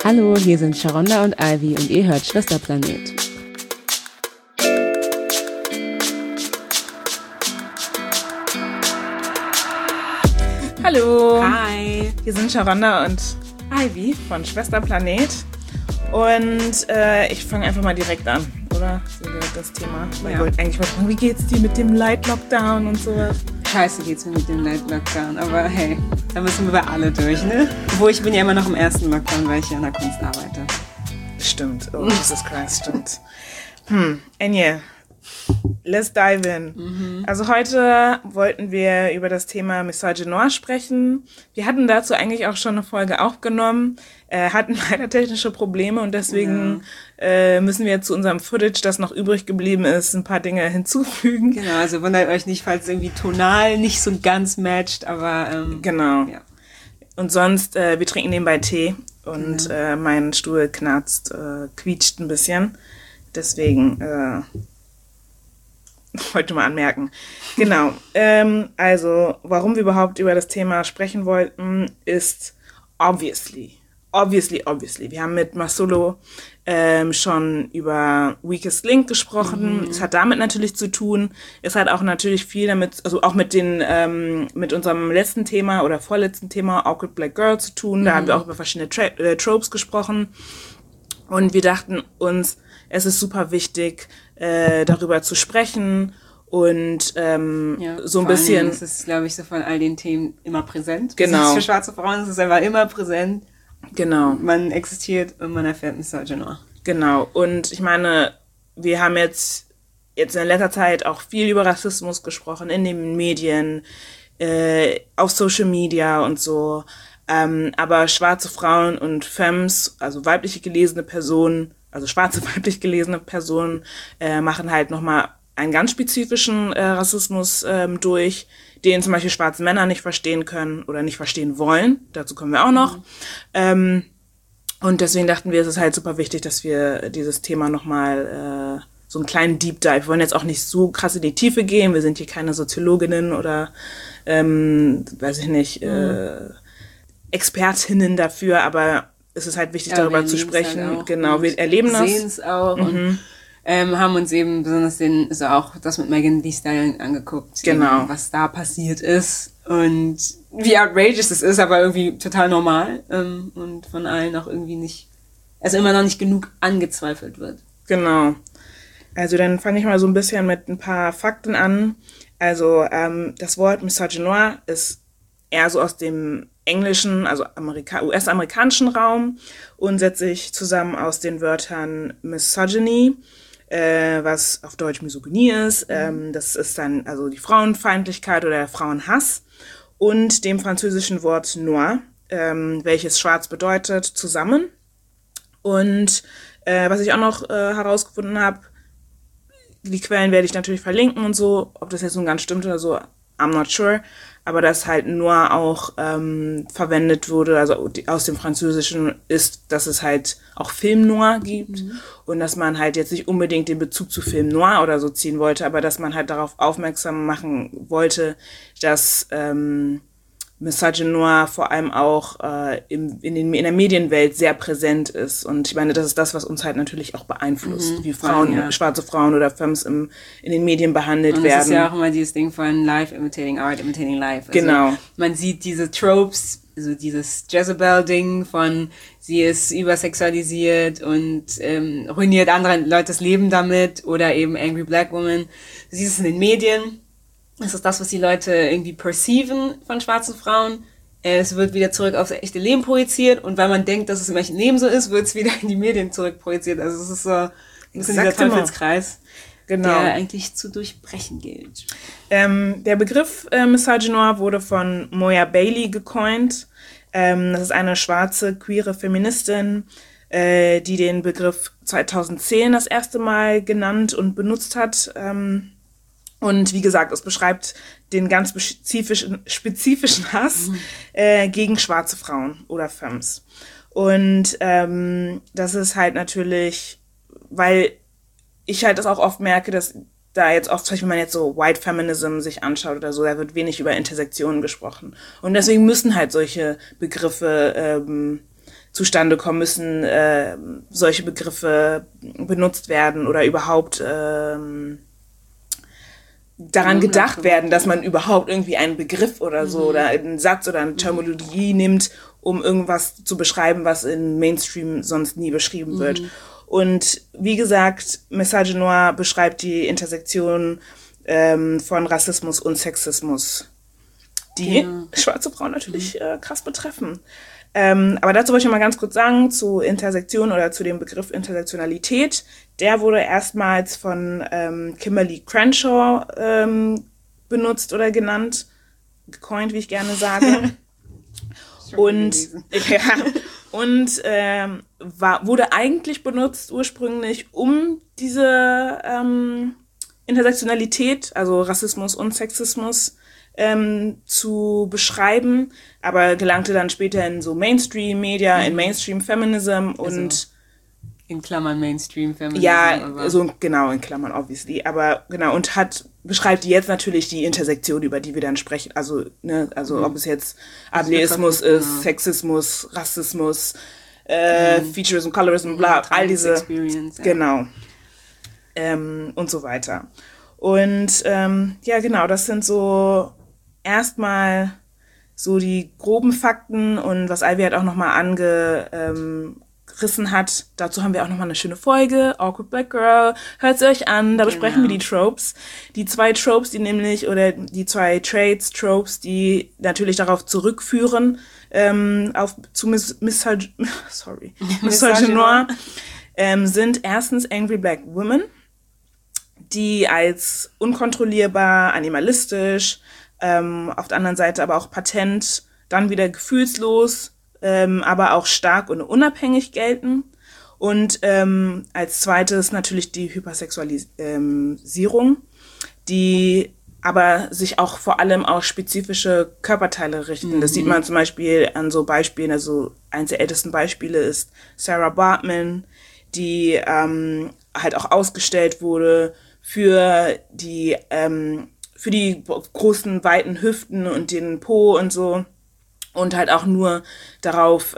Hallo, hier sind Sharonda und Ivy und ihr hört Schwesterplanet. Hallo. Hi. Hier sind Sharonda und Ivy von Schwesterplanet. Und ich fange einfach mal direkt an, oder? So das Thema. Weil ich wollte eigentlich mal fragen, wie geht's dir mit dem Light Lockdown und sowas? Scheiße geht's mir mit dem Light Lockdown, aber hey, da müssen wir alle durch, ne? Obwohl ich bin ja immer noch im ersten Lockdown, weil ich ja in der Kunst arbeite. Stimmt, oh Jesus Christ, stimmt. Enya, let's dive in. Also heute wollten wir über das Thema Misogynoir sprechen. Wir hatten dazu eigentlich auch schon eine Folge aufgenommen, hatten leider technische Probleme und deswegen müssen wir zu unserem Footage, das noch übrig geblieben ist, ein paar Dinge hinzufügen. Genau, also wundert euch nicht, falls es irgendwie tonal nicht so ganz matcht, aber genau. Ja. Und sonst, wir trinken nebenbei Tee und mein Stuhl knarzt, quietscht ein bisschen. Deswegen wollte mal anmerken. Genau. Also, warum wir überhaupt über das Thema sprechen wollten, ist obviously. Wir haben mit Masolo schon über Weakest Link gesprochen. Es hat damit natürlich zu tun. Es hat auch natürlich viel damit, also auch mit mit unserem letzten Thema oder vorletzten Thema Awkward Black Girl zu tun. Da haben wir auch über verschiedene Tropes gesprochen. Und wir dachten uns, es ist super wichtig, darüber zu sprechen und so ein bisschen. Es ist, glaube ich, so von all den Themen immer präsent. Genau. Das ist für schwarze Frauen ist es einfach immer präsent. Genau. Man existiert und man erfährt Misogynoir. Genau. Und ich meine, wir haben jetzt in letzter Zeit auch viel über Rassismus gesprochen in den Medien, auf Social Media und so. Aber schwarze Frauen und Femmes, also weibliche gelesene Personen, also schwarze weiblich gelesene Personen, machen halt nochmal einen ganz spezifischen Rassismus durch, den zum Beispiel schwarze Männer nicht verstehen können oder nicht verstehen wollen. Dazu kommen wir auch noch. Und deswegen dachten wir, es ist halt super wichtig, dass wir dieses Thema nochmal so einen kleinen Deep Dive. Wir wollen jetzt auch nicht so krass in die Tiefe gehen. Wir sind hier keine Soziologinnen oder, weiß ich nicht, Expertinnen dafür, aber es ist halt wichtig, darüber zu sprechen. Halt genau, wir erleben das. Wir sehen es auch und haben uns eben besonders auch das mit Megan Thee Stallion angeguckt. Genau. Eben, was da passiert ist und wie outrageous es ist, aber irgendwie total normal und von allen auch irgendwie nicht, also immer noch nicht genug angezweifelt wird. Genau. Also dann fange ich mal so ein bisschen mit ein paar Fakten an. Also das Wort Misogynoir ist eher so aus dem englischen, also US-amerikanischen Raum und setzt sich zusammen aus den Wörtern Misogyny, was auf Deutsch Misogynie ist. Das ist dann also die Frauenfeindlichkeit oder der Frauenhass und dem französischen Wort noir, welches schwarz bedeutet, zusammen. Und was ich auch noch herausgefunden habe, die Quellen werde ich natürlich verlinken und so, ob das jetzt nun ganz stimmt oder so, I'm not sure, aber dass halt Noir auch verwendet wurde, also aus dem Französischen ist, dass es halt auch Film Noir gibt und dass man halt jetzt nicht unbedingt den Bezug zu Film Noir oder so ziehen wollte, aber dass man halt darauf aufmerksam machen wollte, dass Misogynoir vor allem auch in der Medienwelt sehr präsent ist. Und ich meine, das ist das, was uns halt natürlich auch beeinflusst, wie Frauen, schwarze Frauen oder Femmes in den Medien behandelt werden. Das ist ja auch immer dieses Ding von Life imitating Art, imitating life. Also genau. Man sieht diese Tropes, also dieses Jezebel-Ding von sie ist übersexualisiert und ruiniert anderen Leutes Leben damit oder eben Angry Black Woman. Du siehst es in den Medien. Das ist das, was die Leute irgendwie perceiven von schwarzen Frauen. Es wird wieder zurück aufs echte Leben projiziert und weil man denkt, dass es im echten Leben so ist, wird es wieder in die Medien zurück projiziert. Also es ist so ein bisschen dieser Teufelskreis, der eigentlich zu durchbrechen gilt. Der Begriff Misogynoir wurde von Moya Bailey gecoint. Das ist eine schwarze, queere Feministin, die den Begriff 2010 das erste Mal genannt und benutzt hat. Und wie gesagt, es beschreibt den ganz spezifischen Hass gegen schwarze Frauen oder Femmes. Und das ist halt natürlich, weil ich halt das auch oft merke, dass da jetzt oft, zum Beispiel, wenn man jetzt so White Feminism sich anschaut oder so, da wird wenig über Intersektionen gesprochen. Und deswegen müssen halt solche Begriffe zustande kommen, müssen solche Begriffe benutzt werden oder überhaupt daran gedacht werden, dass man überhaupt irgendwie einen Begriff oder so oder einen Satz oder eine Terminologie nimmt, um irgendwas zu beschreiben, was in Mainstream sonst nie beschrieben wird. Und wie gesagt, Message Noire beschreibt die Intersektion von Rassismus und Sexismus, die schwarze Frauen natürlich krass betreffen. Aber dazu wollte ich mal ganz kurz sagen, zu Intersektion oder zu dem Begriff Intersektionalität. Der wurde erstmals von Kimberly Crenshaw benutzt oder genannt, gecoint, wie ich gerne sage. Und wurde eigentlich benutzt ursprünglich, um diese Intersektionalität, also Rassismus und Sexismus, zu beschreiben, aber gelangte dann später in so Mainstream-Media, in Mainstream-Feminism und in Klammern Mainstream-Feminism. Ja, also genau, in Klammern obviously, aber genau, und beschreibt jetzt natürlich die Intersektion, über die wir dann sprechen, also ob es jetzt Ableismus ist, Sexismus, Rassismus, Featurism, Colorism, bla, all diese, genau, und so weiter. Und genau, das sind so erstmal so die groben Fakten und was Ivy halt auch nochmal angerissen hat. Dazu haben wir auch nochmal eine schöne Folge, Awkward Black Girl. Hört sie euch an, da besprechen wir die Tropes. Die zwei Tropes, die zwei Traits-Tropes, die natürlich darauf zurückführen, zu Message Noire, sind erstens Angry Black Women, die als unkontrollierbar, animalistisch, auf der anderen Seite aber auch patent, dann wieder gefühlslos, aber auch stark und unabhängig gelten. Und als zweites natürlich die Hypersexualisierung, die aber sich auch vor allem auf spezifische Körperteile richten. Das sieht man zum Beispiel an so Beispielen, also eines der ältesten Beispiele ist Sarah Baartman, die halt auch ausgestellt wurde für die großen, weiten Hüften und den Po und so und halt auch nur darauf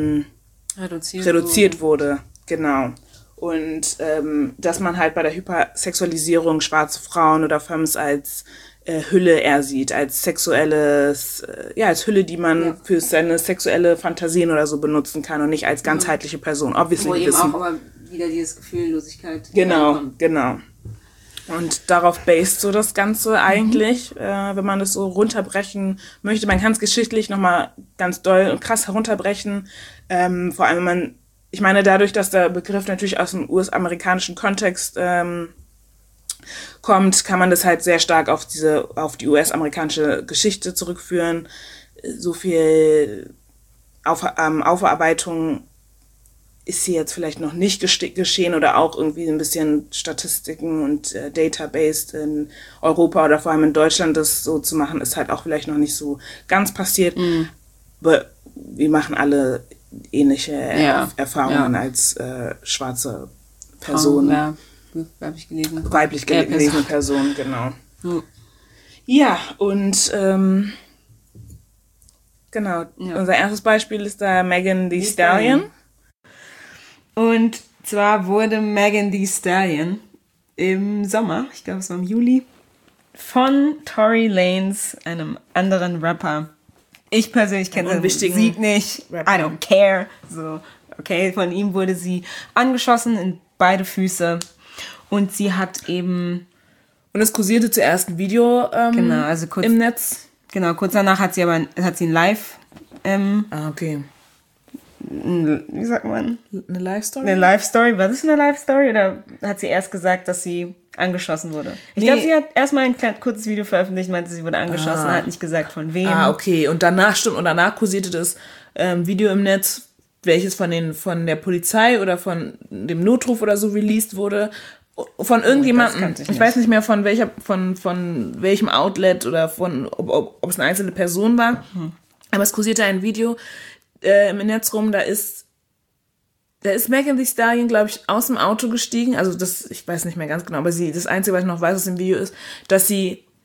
reduziert wurde. Genau. Und dass man halt bei der Hypersexualisierung schwarze Frauen oder Femmes als Hülle eher sieht, als sexuelles, als Hülle, die man für seine sexuelle Fantasien oder so benutzen kann und nicht als ganzheitliche Person. Obviously wo eben auch aber wieder dieses Gefühllosigkeit reinkommt. Genau. Und darauf based so das Ganze eigentlich, wenn man das so runterbrechen möchte. Man kann es geschichtlich nochmal ganz doll und krass herunterbrechen. Vor allem, wenn man, ich meine, dadurch, dass der Begriff natürlich aus dem US-amerikanischen Kontext kommt, kann man das halt sehr stark auf die US-amerikanische Geschichte zurückführen. So viel Aufarbeitung ist hier jetzt vielleicht noch nicht geschehen oder auch irgendwie ein bisschen Statistiken und Database in Europa oder vor allem in Deutschland das so zu machen, ist halt auch vielleicht noch nicht so ganz passiert. Aber wir machen alle ähnliche Erfahrungen als schwarze Person. Weiblich gelesene Person, genau. Ja, und genau, unser erstes Beispiel ist da Megan Thee Stallion. Und zwar wurde Megan Thee Stallion im Sommer, ich glaube es war im Juli, von Tory Lanez, einem anderen Rapper. Ich persönlich kenne seine Musik nicht. Rapper. I don't care. So, okay, von ihm wurde sie angeschossen in beide Füße. Und sie hat eben... Und es kursierte zuerst ein Video im Netz. Genau, kurz danach hat sie ein Live... okay. Wie sagt man? Eine Live-Story? Eine Live-Story. War das eine Live-Story oder hat sie erst gesagt, dass sie angeschossen wurde? Ich glaube, sie hat erstmal ein kurzes Video veröffentlicht, meinte, sie wurde angeschossen, hat nicht gesagt, von wem. Okay. Und danach kursierte das Video im Netz, welches von der Polizei oder von dem Notruf oder so released wurde. Von irgendjemandem, ich weiß nicht mehr von welchem Outlet oder ob es eine einzelne Person war. Aber es kursierte ein Video im Netz rum, da ist Megan Thee Stallion, glaube ich, aus dem Auto gestiegen. Also ich weiß nicht mehr ganz genau, aber das Einzige, was ich noch weiß aus dem Video ist, dass sie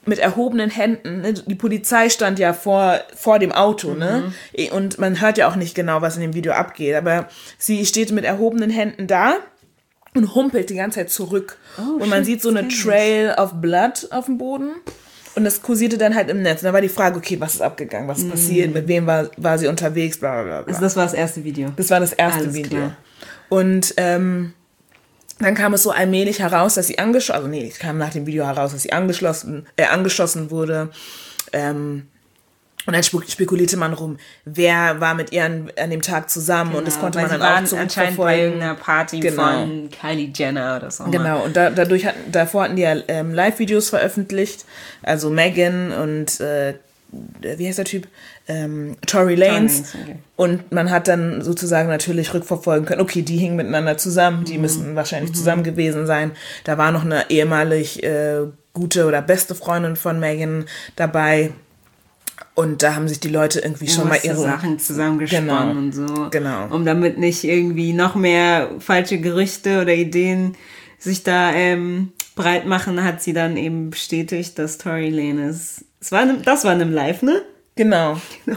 mit erhobenen Händen, ne? Die Polizei stand ja vor dem Auto, ne? Und man hört ja auch nicht genau, was in dem Video abgeht, aber sie steht mit erhobenen Händen da und humpelt die ganze Zeit zurück. Und man sieht so eine Trail of Blood auf dem Boden. Und das kursierte dann halt im Netz. Und da war die Frage, okay, was ist abgegangen? Was ist passiert? Mit wem war sie unterwegs? Bla, bla, bla. Also das war das erste Video? Das war das erste Video. Klar. Und dann kam es so allmählich heraus, dass sie es kam nach dem Video heraus, dass sie angeschossen wurde. Und dann spekulierte man rum, wer war mit ihr an dem Tag zusammen, und das konnte man dann auch zurückverfolgen. Bei irgendeiner Party von Kylie Jenner oder so. Genau, und davor hatten die ja Live-Videos veröffentlicht, also Megan und wie heißt der Typ? Tory Lanez. Okay. Und man hat dann sozusagen natürlich rückverfolgen können, okay, die hingen miteinander zusammen, die müssen wahrscheinlich zusammen gewesen sein. Da war noch eine ehemalig gute oder beste Freundin von Megan dabei. Und da haben sich die Leute irgendwie schon mal ihre Sachen zusammengesponnen und so. Genau. Um damit nicht irgendwie noch mehr falsche Gerüchte oder Ideen sich da breit machen, hat sie dann eben bestätigt, dass Tory Lanez, das war in einem Live, ne? Genau.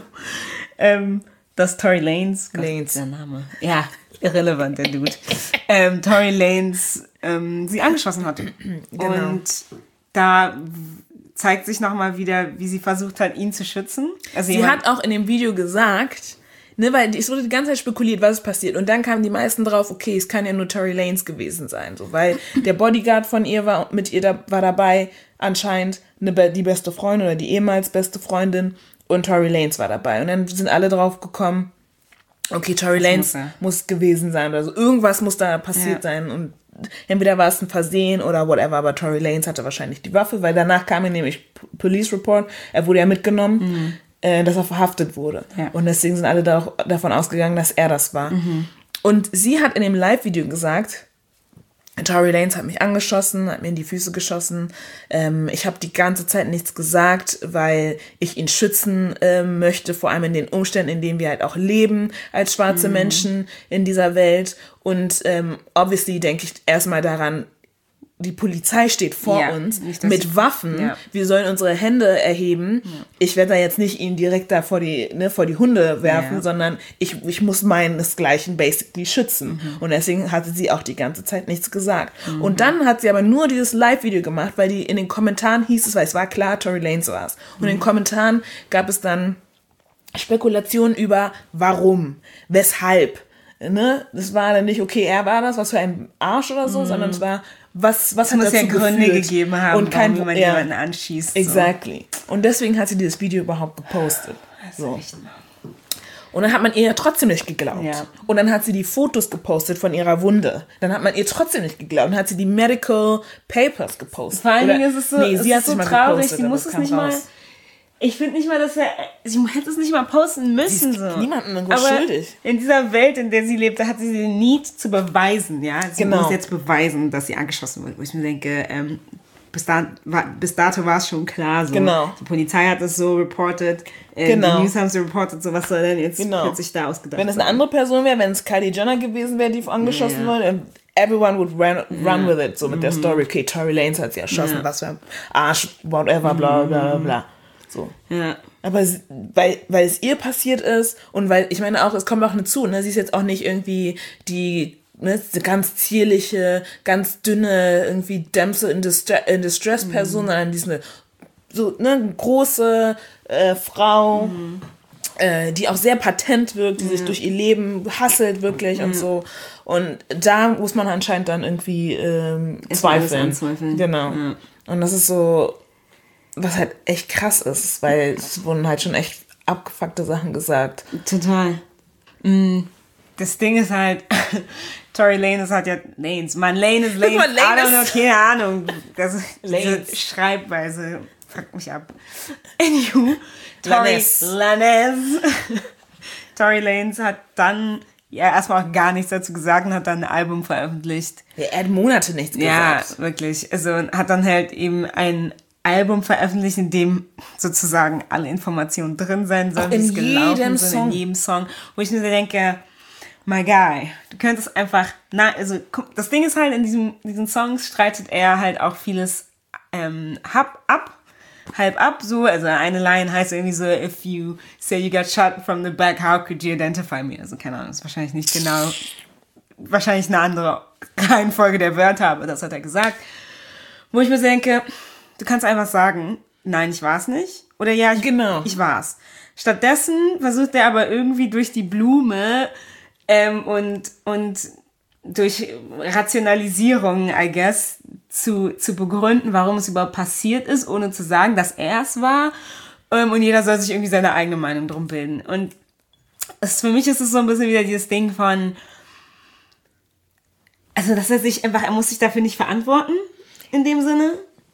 Dass Tory Lanez, der Name. Ja, irrelevant, der Dude. Tory Lanez sie angeschossen hat. Genau. Und da zeigt sich nochmal wieder, wie sie versucht hat, ihn zu schützen. Also sie hat auch in dem Video gesagt, ne, weil es wurde die ganze Zeit spekuliert, was ist passiert. Und dann kamen die meisten drauf, okay, es kann ja nur Tory Lanez gewesen sein. So, weil der Bodyguard von ihr war dabei, anscheinend die beste Freundin oder die ehemals beste Freundin, und Tory Lanez war dabei. Und dann sind alle drauf gekommen, okay, Tory Lanez muss gewesen sein oder so. Irgendwas muss da passiert sein, und entweder war es ein Versehen oder whatever, aber Tory Lanez hatte wahrscheinlich die Waffe, weil danach kam nämlich Police Report, er wurde ja mitgenommen, dass er verhaftet wurde. Ja. Und deswegen sind alle davon ausgegangen, dass er das war. Und sie hat in dem Live-Video gesagt, Tory Lanez hat mich angeschossen, hat mir in die Füße geschossen. Ich habe die ganze Zeit nichts gesagt, weil ich ihn schützen möchte, vor allem in den Umständen, in denen wir halt auch leben als schwarze Menschen in dieser Welt. Und obviously denke ich erstmal daran, die Polizei steht vor uns mit Waffen. Ja. Wir sollen unsere Hände erheben. Ja. Ich werde da jetzt nicht ihn direkt da vor die Hunde werfen, sondern ich muss meinesgleichen basically schützen. Und deswegen hatte sie auch die ganze Zeit nichts gesagt. Und dann hat sie aber nur dieses Live-Video gemacht, weil in den Kommentaren hieß es, weil es war klar, Tory Lanez war es. Und in den Kommentaren gab es dann Spekulationen über warum, weshalb. Ne? Das war dann nicht, okay, er war das, was für ein Arsch oder so, sondern es war, was hat dazu geführt? Gründe gegeben haben, und warum man jemanden anschießt. Exactly. So. Und deswegen hat sie dieses Video überhaupt gepostet. So. Und dann hat man ihr ja trotzdem nicht geglaubt. Ja. Und dann hat sie die Fotos gepostet von ihrer Wunde. Dann hat man ihr trotzdem nicht geglaubt. Dann hat sie die Medical Papers gepostet. Vor allen Dingen ist es so, sie hat so traurig, sie muss es nicht mal... Ich finde nicht mal, sie hätte es nicht mal posten müssen. Sie ist niemandem irgendwo schuldig. In dieser Welt, in der sie lebt, da hat sie den Need zu beweisen, ja. Sie muss jetzt beweisen, dass sie angeschossen wird. Wo ich mir denke, bis dato war es schon klar so. Genau. Die Polizei hat es so reported, die News haben es reported, so was soll denn jetzt plötzlich da ausgedacht Wenn es eine andere Person wäre, wenn es Kylie Jenner gewesen wäre, die angeschossen wurde, everyone would run with it, so mit der Story, okay, Tory Lanez hat sie erschossen, was für ein Arsch, whatever, bla bla bla. So. Ja. Aber weil es ihr passiert ist und weil, ich meine auch, es kommt auch hinzu, ne, sie ist jetzt auch nicht irgendwie die ganz zierliche, ganz dünne, irgendwie Damsel in Distress Person, sondern die ist eine große Frau, die auch sehr patent wirkt, die sich durch ihr Leben hasselt wirklich und so. Und da muss man anscheinend dann irgendwie zweifeln. Genau. Ja. Und das ist so, was halt echt krass ist, weil es wurden halt schon echt abgefuckte Sachen gesagt. Total. Das Ding ist halt, Tory Lanez hat ja Lanez. Lane ist Lane. I don't know, keine Ahnung. Diese Schreibweise fuckt mich ab. Anywho, Tory Lanez. Tory Lanez hat dann erstmal auch gar nichts dazu gesagt und hat dann ein Album veröffentlicht. Ja, er hat Monate nichts gesagt. Ja, wirklich. Also hat dann halt eben ein Album veröffentlicht, in dem sozusagen alle Informationen drin sein sollen, wie es gelaufen sind, in jedem Song. Wo ich mir denke, my guy, du könntest einfach, das Ding ist halt, in diesen Songs streitet er halt auch vieles ab, halb ab, so. Also eine Line heißt irgendwie so, if you say you got shot from the back, how could you identify me? Also keine Ahnung, ist wahrscheinlich nicht genau, wahrscheinlich eine andere Reihenfolge der Wörter, aber das hat er gesagt. Wo ich mir denke, du kannst einfach sagen, nein, ich war's nicht. Oder ja, ich war's. Stattdessen versucht er aber irgendwie durch die Blume und durch Rationalisierung, I guess, zu begründen, warum es überhaupt passiert ist, ohne zu sagen, dass er es war. Und jeder soll sich irgendwie seine eigene Meinung drum bilden. Und für mich ist es so ein bisschen wieder dieses Ding von, also dass er muss sich dafür nicht verantworten, in dem Sinne,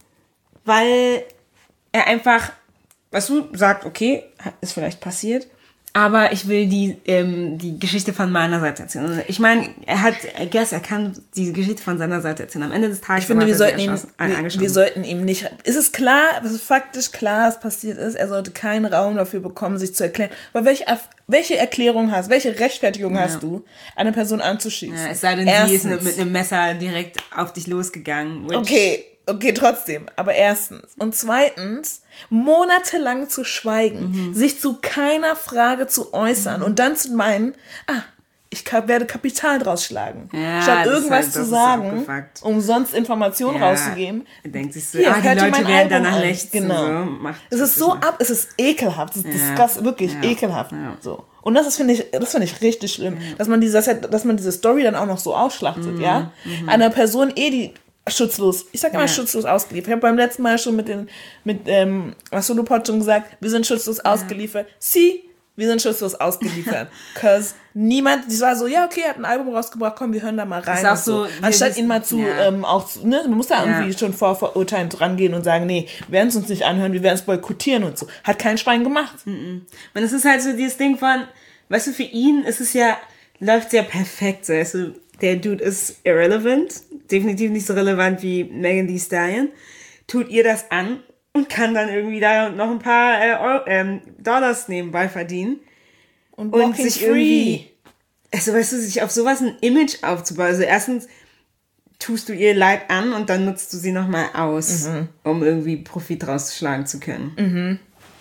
weil er einfach, weißt du, sagt, okay, ist vielleicht passiert, aber ich will die Geschichte von meiner Seite erzählen. Ich meine, er kann die Geschichte von seiner Seite erzählen. Am Ende des Tages. Ich finde, wir sollten ihm nicht, ist es klar, es ist faktisch klar, was passiert ist, er sollte keinen Raum dafür bekommen, sich zu erklären. Aber welche Erklärung welche Rechtfertigung hast du, eine Person anzuschießen? Ja, es sei denn, sie ist mit einem Messer direkt auf dich losgegangen. Okay, trotzdem. Aber erstens. Und zweitens, monatelang zu schweigen, sich zu keiner Frage zu äußern und dann zu meinen, ich werde Kapital draus schlagen. Ja, statt irgendwas zu sagen, um sonst Informationen rauszugeben. Denkt sich so, die Leute werden danach lechzen. Genau. Es ist es ist ekelhaft. Es ist wirklich ekelhaft. Ja. So. Und das finde ich richtig schlimm, dass man diese Story dann auch noch so ausschlachtet, ja? Einer Person die schutzlos, ich sag immer schutzlos ausgeliefert. Ich habe beim letzten Mal schon mit Masolo Pot schon gesagt, wir sind schutzlos ausgeliefert. Wir sind schutzlos ausgeliefert. Cause niemand, die war so, ja, okay, er hat ein Album rausgebracht, komm, wir hören da mal rein. Ist auch so, anstatt ihn mal man muss da irgendwie schon vorverurteilend rangehen und sagen, nee, wir werden es uns nicht anhören, wir werden es boykottieren und so. Hat kein Schwein gemacht. Und es ist halt so dieses Ding von, weißt du, für ihn ist es läuft sehr perfekt, so, weißt du, der Dude ist irrelevant, definitiv nicht so relevant wie Megan Thee Stallion, tut ihr das an und kann dann irgendwie da noch ein paar Dollars nebenbei verdienen. Und sich irgendwie, also weißt du, sich auf sowas ein Image aufzubauen. Also erstens tust du ihr Leid an und dann nutzt du sie nochmal aus, um irgendwie Profit rausschlagen zu können.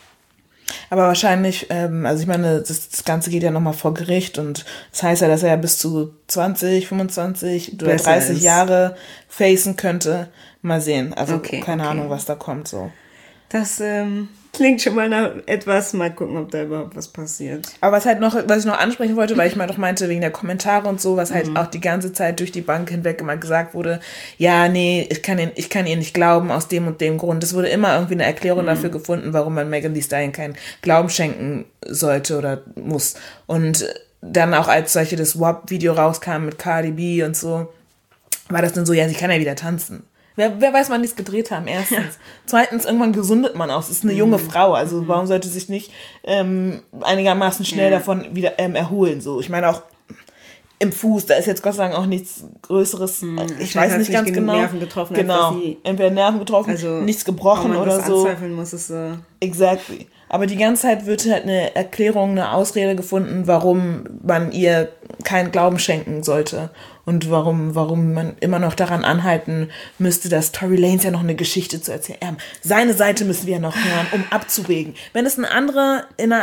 Aber wahrscheinlich, also ich meine, das Ganze geht ja nochmal vor Gericht und das heißt ja, dass er ja bis zu 20, 25 oder 30 Jahre facen könnte. Mal sehen. Also keine Ahnung, was da kommt so. Das klingt schon mal nach etwas. Mal gucken, ob da überhaupt was passiert. Aber was ich noch ansprechen wollte, weil ich mal doch meinte, wegen der Kommentare und so, was halt auch die ganze Zeit durch die Bank hinweg immer gesagt wurde, ja, nee, ich kann ihr nicht glauben aus dem und dem Grund. Es wurde immer irgendwie eine Erklärung dafür gefunden, warum man Megan Thee Stallion keinen Glauben schenken sollte oder muss. Und dann auch als solche das WAP-Video rauskam mit Cardi B und so, war das dann so, ja, sie kann ja wieder tanzen. Wer weiß, wann die es gedreht haben, erstens. Zweitens, irgendwann gesundet man aus. Es ist eine junge Frau, also warum sollte sich nicht einigermaßen schnell davon wieder erholen? So, ich meine auch im Fuß, da ist jetzt Gott sei Dank auch nichts Größeres. Ich weiß nicht ganz genau. Nerven getroffen, Entweder Nerven getroffen, nichts gebrochen oder so. Anzweifeln muss es so. Exactly. Aber die ganze Zeit wird halt eine Erklärung, eine Ausrede gefunden, warum man ihr keinen Glauben schenken sollte. Und warum man immer noch daran anhalten müsste, dass Tory Lanez ja noch eine Geschichte zu erzählen. Seine Seite müssen wir ja noch hören, um abzuwägen. Wenn es wenn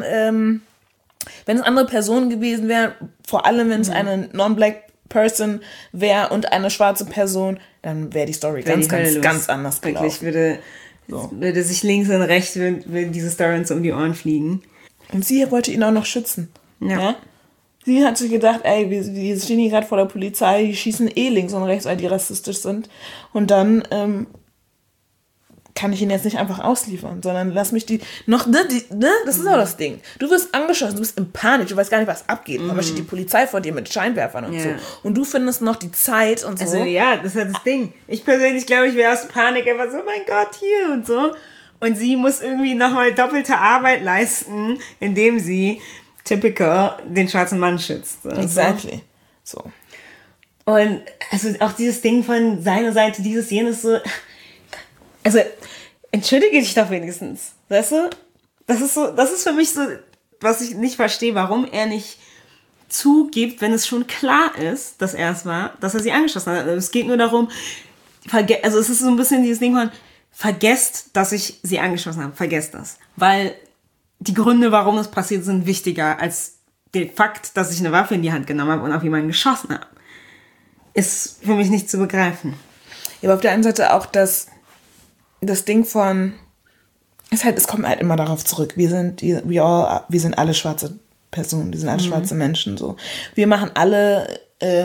es andere Personen gewesen wären, vor allem wenn es eine non-black Person wäre und eine schwarze Person, dann wäre die Story ganz anders gelaufen. Wirklich, würde sich links und rechts würde diese Story uns um die Ohren fliegen. Und sie wollte ihn auch noch schützen. Ja? Sie hat sich gedacht, ey, wir stehen hier gerade vor der Polizei, die schießen links und rechts, weil die rassistisch sind. Und dann kann ich ihn jetzt nicht einfach ausliefern, sondern lass mich das ist auch das Ding. Du wirst angeschossen, du bist in Panik, du weißt gar nicht, was abgeht. Aber steht die Polizei vor dir mit Scheinwerfern und so. Und du findest noch die Zeit und so. Also ja, das ist das Ding. Ich persönlich glaube, ich wäre aus Panik einfach so, mein Gott, hier und so. Und sie muss irgendwie nochmal doppelte Arbeit leisten, indem sie typical den schwarzen Mann schützt. Also. Exactly. So. Und also auch dieses Ding von seiner Seite, dieses, jenes so, also entschuldige dich doch wenigstens, weißt du? Das ist für mich so, was ich nicht verstehe, warum er nicht zugibt, wenn es schon klar ist, dass er es war, dass er sie angeschossen hat. Es geht nur darum, also es ist so ein bisschen dieses Ding von, vergesst, dass ich sie angeschossen habe. Vergesst das. Weil die Gründe, warum es passiert, sind wichtiger als der Fakt, dass ich eine Waffe in die Hand genommen habe und auf jemanden geschossen habe. Ist für mich nicht zu begreifen. Ja, aber auf der einen Seite auch das Ding von, es kommt halt immer darauf zurück. Wir sind alle schwarze Personen, wir sind alle schwarze Menschen, so. Wir machen alle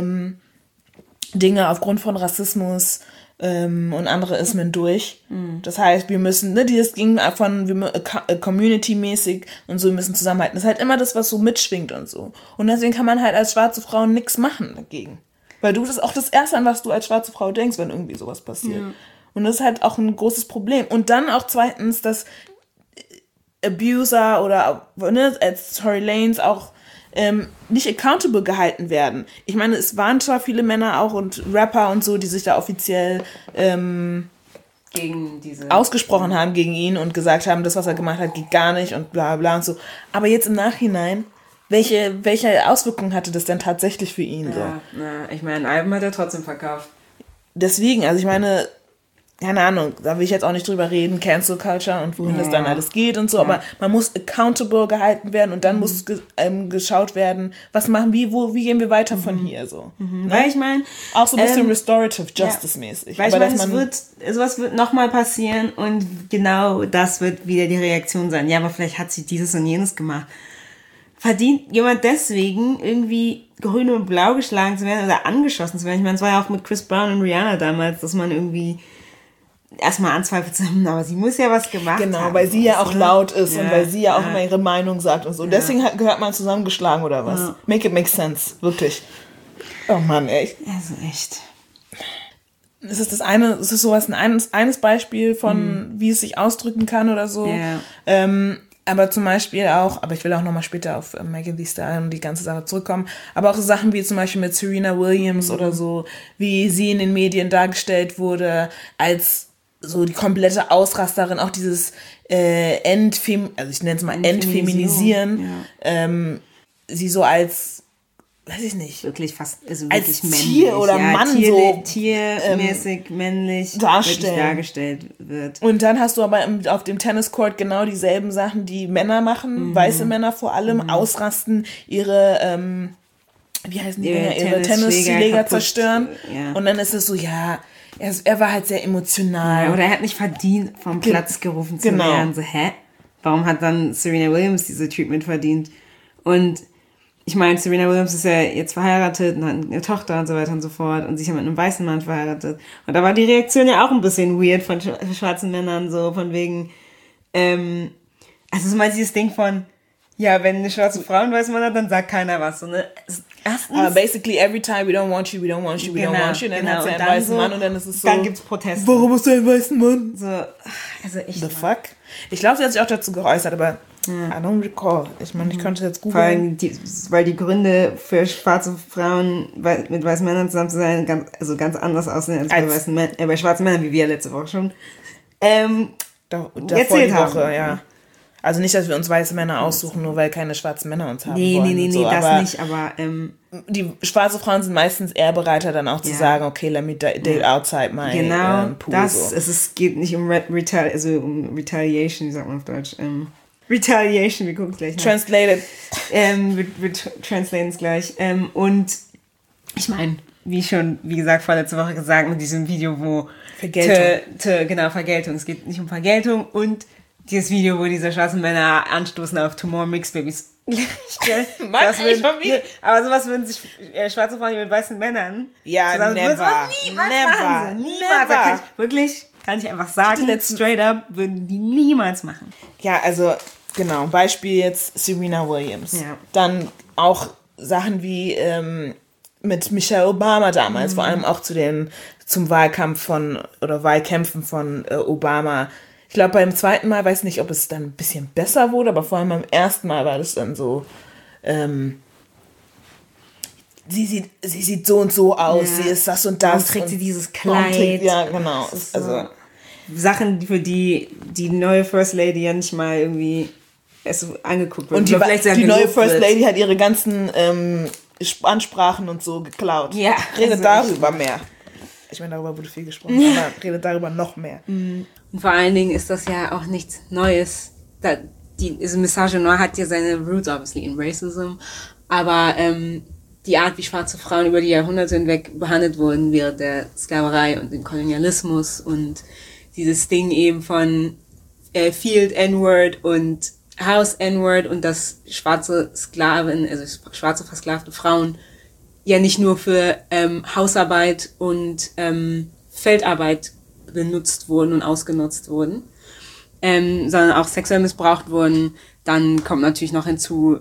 Dinge aufgrund von Rassismus und andere Ismen durch. Das heißt, wir müssen, dieses ging von community-mäßig und so, wir müssen zusammenhalten. Das ist halt immer das, was so mitschwingt und so. Und deswegen kann man halt als schwarze Frau nichts machen dagegen. Weil das ist auch das Erste, an was du als schwarze Frau denkst, wenn irgendwie sowas passiert. Ja. Und das ist halt auch ein großes Problem. Und dann auch zweitens, dass Abuser oder als Tory Lanez auch nicht accountable gehalten werden. Ich meine, es waren zwar viele Männer auch und Rapper und so, die sich da offiziell gegen diese ausgesprochen haben gegen ihn und gesagt haben, das, was er gemacht hat, geht gar nicht und bla bla und so. Aber jetzt im Nachhinein, welche Auswirkungen hatte das denn tatsächlich für ihn? Ja, so? Ich meine, ein Album hat er trotzdem verkauft. Deswegen, also ich meine, keine Ahnung, da will ich jetzt auch nicht drüber reden, Cancel Culture und wohin das dann alles geht und so, aber man muss accountable gehalten werden und dann muss geschaut werden, was machen wir, wie gehen wir weiter von hier, so. Ne? Weil ich meine... Auch so ein bisschen restorative justice-mäßig. Weil aber ich meine, sowas wird nochmal passieren und genau das wird wieder die Reaktion sein. Ja, aber vielleicht hat sie dieses und jenes gemacht. Verdient jemand deswegen irgendwie grün und blau geschlagen zu werden oder angeschossen zu werden? Ich meine, es war ja auch mit Chris Brown und Rihanna damals, dass man irgendwie erstmal anzweifelt, aber sie muss ja was gemacht haben. Genau, weil sie ja auch laut ist und weil sie ja auch immer ihre Meinung sagt und so. Und deswegen gehört man zusammengeschlagen oder was. Ja. Make it make sense, wirklich. Oh Mann, echt. Also echt. Es ist sowas eines Beispiel von, wie es sich ausdrücken kann oder so. Ja. Aber zum Beispiel auch, aber ich will auch nochmal später auf Megan Thee Stallion und die ganze Sache zurückkommen, aber auch so Sachen wie zum Beispiel mit Serena Williams oder so, wie sie in den Medien dargestellt wurde als so die komplette Ausrasterin, auch dieses also ich nenne es mal Entfeminisieren, sie so als, weiß ich nicht, wirklich fast, also als wirklich männlich, Tier oder Mann so tiermäßig männlich dargestellt wird. Und dann hast du aber auf dem Tenniscourt genau dieselben Sachen, die Männer machen, weiße Männer vor allem, ausrasten, ihre wie heißen die Dinger, ihre Tennisschläger zerstören. Ja. Und dann ist es so, er war halt sehr emotional. Ja, oder er hat nicht verdient, vom Platz gerufen zu werden. So, warum hat dann Serena Williams diese Treatment verdient? Und ich meine, Serena Williams ist ja jetzt verheiratet und hat eine Tochter und so weiter und so fort und sich ja mit einem weißen Mann verheiratet. Und da war die Reaktion ja auch ein bisschen weird von schwarzen Männern, so von wegen, also so mal dieses Ding von, ja, wenn eine schwarze Frau einen weißen Mann hat, dann sagt keiner was. So, ne? Erstens, basically every time we don't want you, we don't want you, we don't want you. Und dann hat sie einen weißen Mann und dann ist es so. Dann gibt's Proteste. Warum hast du einen weißen Mann? So, also ich. The fuck? Ich glaube, sie hat sich auch dazu geäußert, aber I don't recall. Ich meine, ich könnte jetzt googeln. Vor allem weil die Gründe für schwarze Frauen mit weißen Männern zusammen zu sein ganz anders aussehen als bei schwarzen Männern, wie wir letzte Woche schon davor die Woche, ja. Also nicht, dass wir uns weiße Männer aussuchen, nur weil keine schwarzen Männer uns haben wollen. Nee, so, das nicht, aber die schwarze Frauen sind meistens eher bereiter, dann auch zu sagen, okay, let me date outside my pool. Es geht nicht um Retaliation, wie sagt man auf Deutsch? Retaliation, wir gucken es gleich nach. Translated. Wir translaten es gleich. Und ich meine, wie gesagt, vorletzte Woche gesagt, mit diesem Video, wo Vergeltung. Es geht nicht um Vergeltung und dieses Video, wo diese schwarzen Männer anstoßen auf Tomorrow Mixed Babies. Aber sowas würden sich schwarze Frauen mit weißen Männern. Ja, never. Niemals. Kann ich einfach sagen, straight up, würden die niemals machen. Ja, also, genau. Beispiel jetzt Serena Williams. Ja. Dann auch Sachen wie mit Michelle Obama damals, vor allem auch zum Wahlkämpfen von Obama. Ich glaube, beim zweiten Mal, weiß nicht, ob es dann ein bisschen besser wurde, aber vor allem beim ersten Mal war das dann so, sie sieht so und so aus, sie ist das und das. Warum trägt sie dieses Kleid? Ja, genau. Also Sachen, für die neue First Lady ja nicht mal irgendwie erst angeguckt wird. Und die neue First Lady hat ihre ganzen Ansprachen und so geklaut. Ja. Redet darüber mehr. Ich meine, darüber wurde viel gesprochen, aber redet darüber noch mehr. Und vor allen Dingen ist das ja auch nichts Neues. Diese Misogynoir hat ja seine Roots obviously in Racism, aber die Art, wie schwarze Frauen über die Jahrhunderte hinweg behandelt wurden während der Sklaverei und dem Kolonialismus und dieses Ding eben von Field N-Word und House N-Word und dass schwarze Sklaven, also schwarze versklavte Frauen ja nicht nur für Hausarbeit und Feldarbeit benutzt wurden und ausgenutzt wurden, sondern auch sexuell missbraucht wurden. Dann kommt natürlich noch hinzu,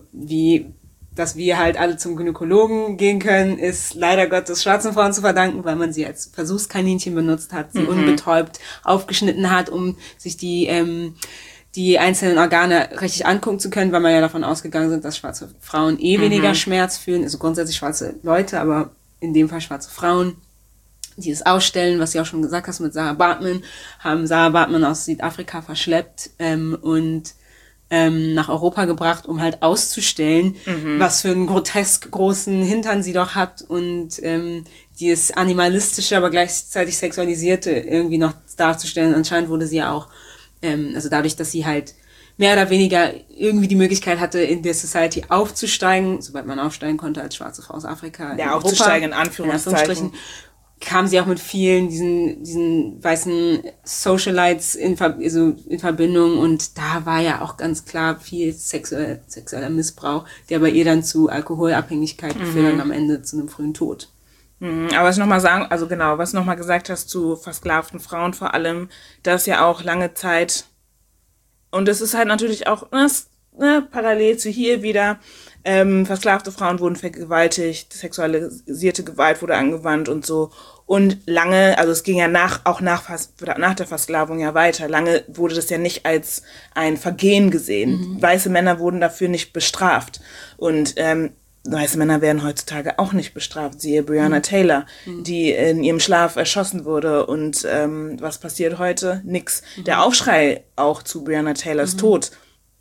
dass wir halt alle zum Gynäkologen gehen können, ist leider Gottes schwarzen Frauen zu verdanken, weil man sie als Versuchskaninchen benutzt hat, sie unbetäubt aufgeschnitten hat, um sich die einzelnen Organe richtig angucken zu können, weil man ja davon ausgegangen sind, dass schwarze Frauen weniger Schmerz fühlen, also grundsätzlich schwarze Leute, aber in dem Fall schwarze Frauen, die es ausstellen, was du auch schon gesagt hast mit Sarah Baartman, haben Sarah Baartman aus Südafrika verschleppt und nach Europa gebracht, um halt auszustellen, was für einen grotesk großen Hintern sie doch hat und dieses animalistische, aber gleichzeitig sexualisierte irgendwie noch darzustellen. Anscheinend wurde sie ja auch, also dadurch, dass sie halt mehr oder weniger irgendwie die Möglichkeit hatte, in der Society aufzusteigen, sobald man aufsteigen konnte als schwarze Frau aus Afrika. Ja, aufzusteigen in Anführungszeichen. Kam sie auch mit vielen diesen weißen Socialites in Verbindung und da war ja auch ganz klar viel sexueller Missbrauch, der bei ihr dann zu Alkoholabhängigkeit geführt und am Ende zu einem frühen Tod. Aber was du nochmal gesagt hast zu versklavten Frauen vor allem, dass ja auch lange Zeit, und das ist halt natürlich auch parallel zu hier wieder, versklavte Frauen wurden vergewaltigt, sexualisierte Gewalt wurde angewandt und so. Und lange, also es ging ja nach der Versklavung ja weiter, lange wurde das ja nicht als ein Vergehen gesehen. Weiße Männer wurden dafür nicht bestraft. Und weiße Männer werden heutzutage auch nicht bestraft. Siehe Breonna Taylor, die in ihrem Schlaf erschossen wurde. Und was passiert heute? Nix. Der Aufschrei auch zu Breonna Taylors Tod.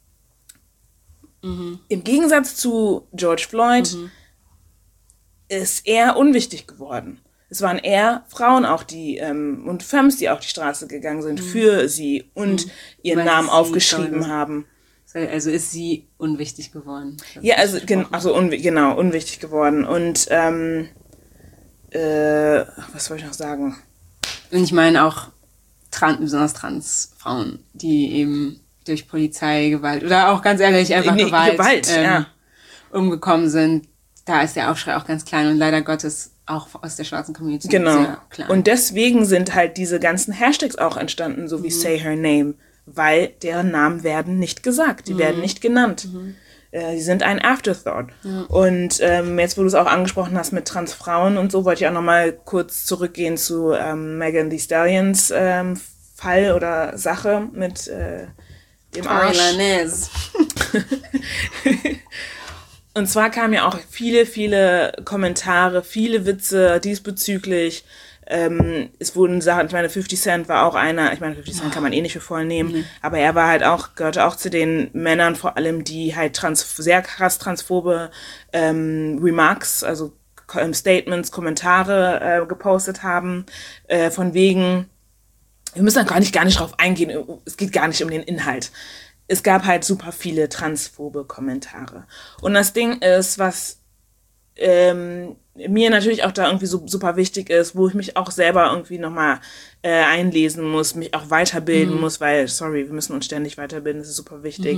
Im Gegensatz zu George Floyd ist er unwichtig geworden. Es waren eher Frauen auch, die und Femmes, die auf die Straße gegangen sind für sie und ihren Namen aufgeschrieben haben. Also ist sie unwichtig geworden. Ja, also unwichtig geworden. Und was soll ich noch sagen? Und ich meine auch besonders Transfrauen, die eben durch Polizeigewalt oder auch ganz ehrlich einfach Gewalt umgekommen sind. Da ist der Aufschrei auch ganz klein und leider Gottes auch aus der schwarzen Community sehr klein. Und deswegen sind halt diese ganzen Hashtags auch entstanden, so wie Say Her Name, weil deren Namen werden nicht gesagt, die werden nicht genannt. Die sind ein Afterthought. Ja. Und jetzt, wo du es auch angesprochen hast mit Transfrauen und so, wollte ich auch nochmal kurz zurückgehen zu Megan Thee Stallions Fall oder Sache mit dem Arsch. Und zwar kamen ja auch viele Kommentare, viele Witze diesbezüglich. Es wurden Sachen, ich meine, 50 Cent war auch einer, ich meine, 50 Cent kann man nicht für voll nehmen, aber er war halt gehörte auch zu den Männern vor allem, die halt sehr krass transphobe Remarks, also Statements, Kommentare gepostet haben, von wegen, wir müssen da gar nicht drauf eingehen, es geht gar nicht um den Inhalt. Es gab halt super viele transphobe Kommentare. Und das Ding ist, was mir natürlich auch da irgendwie so super wichtig ist, wo ich mich auch selber irgendwie nochmal einlesen muss, mich auch weiterbilden muss, weil, sorry, wir müssen uns ständig weiterbilden, das ist super wichtig.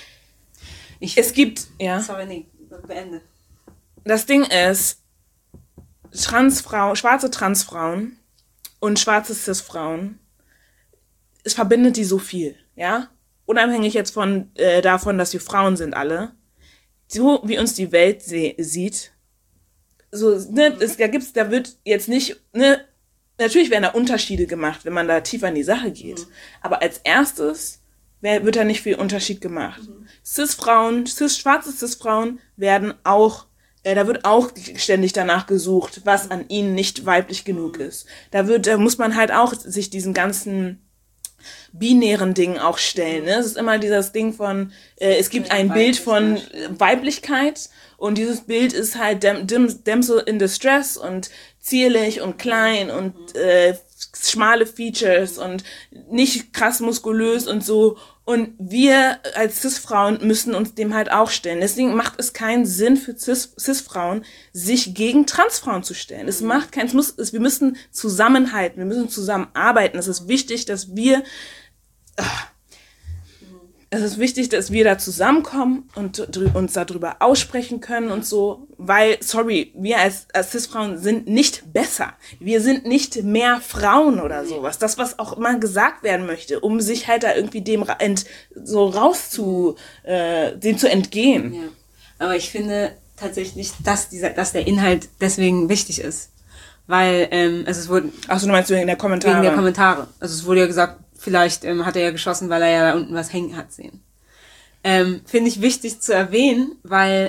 Beende. Das Ding ist, schwarze Transfrauen und schwarze Cis-Frauen, es verbindet die so viel, ja? Unabhängig jetzt von davon, dass wir Frauen sind alle, so wie uns die Welt sieht, so, ne, da wird jetzt nicht, ne, natürlich werden da Unterschiede gemacht, wenn man da tiefer in die Sache geht, aber als erstes wird da nicht viel Unterschied gemacht. Schwarze Cis-Frauen werden auch, da wird auch ständig danach gesucht, was an ihnen nicht weiblich genug ist. Da muss man halt auch sich diesen ganzen binären Dingen auch stellen. Ne? Es ist immer dieses Ding von, es gibt ein Bild von Weiblichkeit und dieses Bild ist halt Damsel in Distress und zierlich und klein und schmale Features und nicht krass muskulös und so. Und wir als Cis-Frauen müssen uns dem halt auch stellen. Deswegen macht es keinen Sinn für Cis-Frauen, sich gegen Transfrauen zu stellen. Es macht keinen, wir müssen zusammenhalten, wir müssen zusammenarbeiten. Es ist wichtig, dass wir da zusammenkommen und uns darüber aussprechen können und so, weil, sorry, wir als Cis-Frauen sind nicht besser. Wir sind nicht mehr Frauen oder sowas. Das, was auch immer gesagt werden möchte, um sich halt da irgendwie dem zu entgehen. Ja. Aber ich finde tatsächlich, dass der Inhalt deswegen wichtig ist. Weil, es wurde... Achso, du meinst wegen der Kommentare? Wegen der Kommentare. Also es wurde ja gesagt, vielleicht hat er ja geschossen, weil er ja da unten was hängen hat sehen. Finde ich wichtig zu erwähnen, weil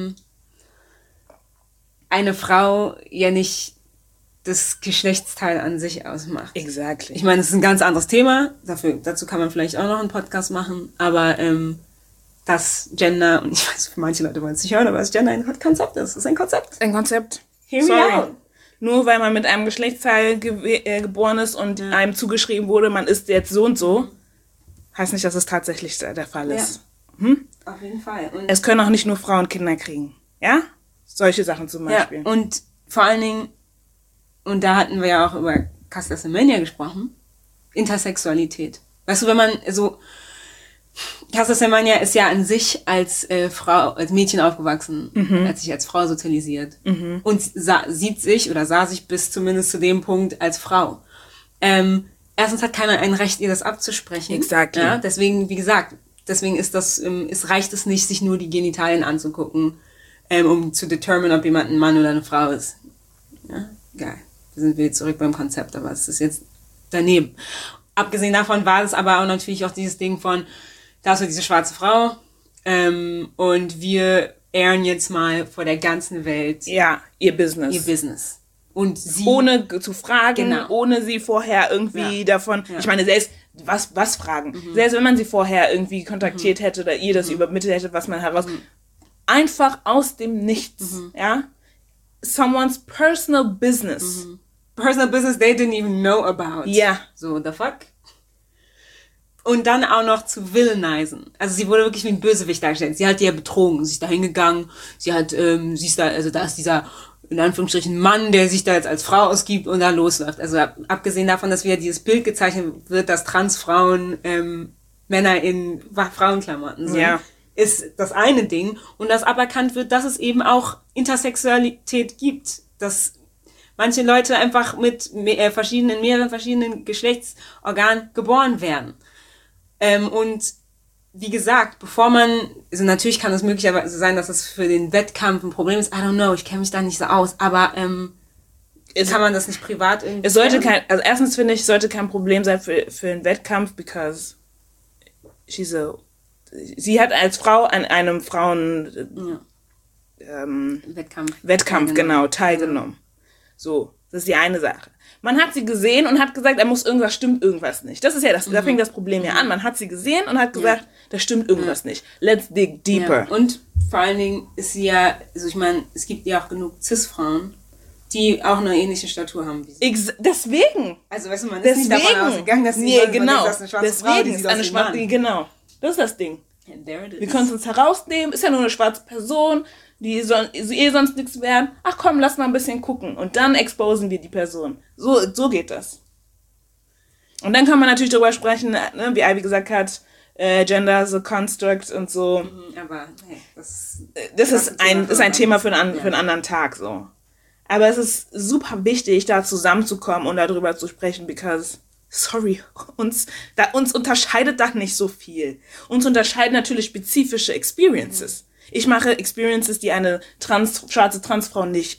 eine Frau ja nicht das Geschlechtsteil an sich ausmacht. Exactly. Ich meine, es ist ein ganz anderes Thema. Dazu kann man vielleicht auch noch einen Podcast machen. Aber das Gender, und ich weiß, für manche Leute wollen es nicht hören, aber das Gender ein Konzept ist. Es ist ein Konzept. Ein Konzept. Here we are. Nur weil man mit einem Geschlechtsteil geboren ist und einem zugeschrieben wurde, man ist jetzt so und so, heißt nicht, dass es tatsächlich der Fall ist. Ja. Auf jeden Fall. Und es können auch nicht nur Frauen Kinder kriegen. Ja? Solche Sachen zum Beispiel. Ja, und vor allen Dingen, und da hatten wir ja auch über Caster Semenya gesprochen, Intersexualität. Weißt du, wenn man so... Caster Semenya ist ja an sich als Frau, als Mädchen aufgewachsen, hat sich als Frau sozialisiert und sah sich bis zumindest zu dem Punkt als Frau. Erstens hat keiner ein Recht, ihr das abzusprechen. Exactly. Ja, deswegen, wie gesagt, reicht es nicht, sich nur die Genitalien anzugucken, um zu determinen, ob jemand ein Mann oder eine Frau ist. Ja, geil. Da sind wir zurück beim Konzept, aber es ist jetzt daneben. Abgesehen davon war es aber auch natürlich auch dieses Ding von, da ist so diese schwarze Frau und wir ehren jetzt mal vor der ganzen Welt ihr Business. Und sie... Ohne zu fragen, genau. Ohne sie vorher irgendwie davon... Ja. Ich meine, selbst... Was fragen? Selbst wenn man sie vorher irgendwie kontaktiert hätte oder ihr das übermittelt hätte, was man heraus... Einfach aus dem Nichts, ja? Someone's personal business. Personal business they didn't even know about. Ja. So, the fuck? Und dann auch noch zu villainizen. Also sie wurde wirklich wie ein Bösewicht dargestellt. Sie hat die ja betrogen. Sie ist da hingegangen. Da ist dieser, in Anführungsstrichen, Mann, der sich da jetzt als Frau ausgibt und da losläuft. Also abgesehen davon, dass wieder dieses Bild gezeichnet wird, dass Transfrauen Männer in Frauenklamotten sind, ist das eine Ding. Und dass aberkannt wird, dass es eben auch Intersexualität gibt. Dass manche Leute einfach mit mehreren verschiedenen Geschlechtsorganen geboren werden. Und wie gesagt, also natürlich kann es möglicherweise sein, dass es für den Wettkampf ein Problem ist. I don't know, ich kenne mich da nicht so aus, aber kann man das nicht privat irgendwie... erstens finde ich, sollte kein Problem sein für einen Wettkampf, because sie hat als Frau an einem Wettkampf teilgenommen. So, das ist die eine Sache. Man hat sie gesehen und hat gesagt, stimmt irgendwas nicht. Das ist ja da fängt das Problem ja an. Man hat sie gesehen und hat gesagt, da stimmt irgendwas nicht. Let's dig deeper. Ja. Und vor allen Dingen ist sie ja, also ich meine, es gibt ja auch genug Cis-Frauen, die auch eine ähnliche Statur haben wie sie. Deswegen. Also weißt du, man ist nicht davon ausgegangen, dass sie eine schwarze Frau, die sieht aus wie ein Mann. Genau. Das ist das Ding. And there it is. Wir können es uns herausnehmen, ist ja nur eine schwarze Person, die sonst nichts werden. Ach komm, lass mal ein bisschen gucken. Und dann exposen wir die Person. So geht das. Und dann kann man natürlich darüber sprechen, ne, wie Ivy gesagt hat, Gender is a construct und so. Aber hey, das ist ein Thema für einen anderen Tag. So. Aber es ist super wichtig, da zusammenzukommen und darüber zu sprechen, because... Sorry, uns unterscheidet das nicht so viel. Uns unterscheiden natürlich spezifische Experiences. Ich mache Experiences, die eine schwarze Transfrau nicht,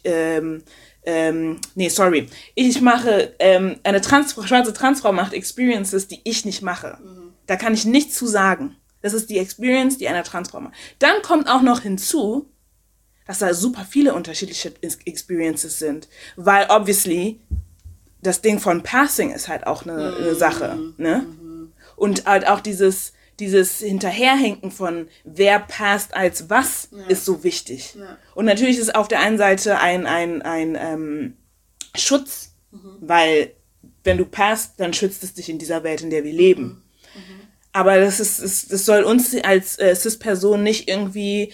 Ich mache, eine schwarze Transfrau macht Experiences, die ich nicht mache. Da kann ich nichts zu sagen. Das ist die Experience, die eine Transfrau macht. Dann kommt auch noch hinzu, dass da super viele unterschiedliche Experiences sind. Weil, obviously, das Ding von Passing ist halt auch eine Sache, ne? Und halt auch dieses Hinterherhinken von wer passt als was ist so wichtig. Ja. Und natürlich ist auf der einen Seite ein Schutz, weil wenn du passt, dann schützt es dich in dieser Welt, in der wir leben. Aber das soll uns als Cis-Person nicht irgendwie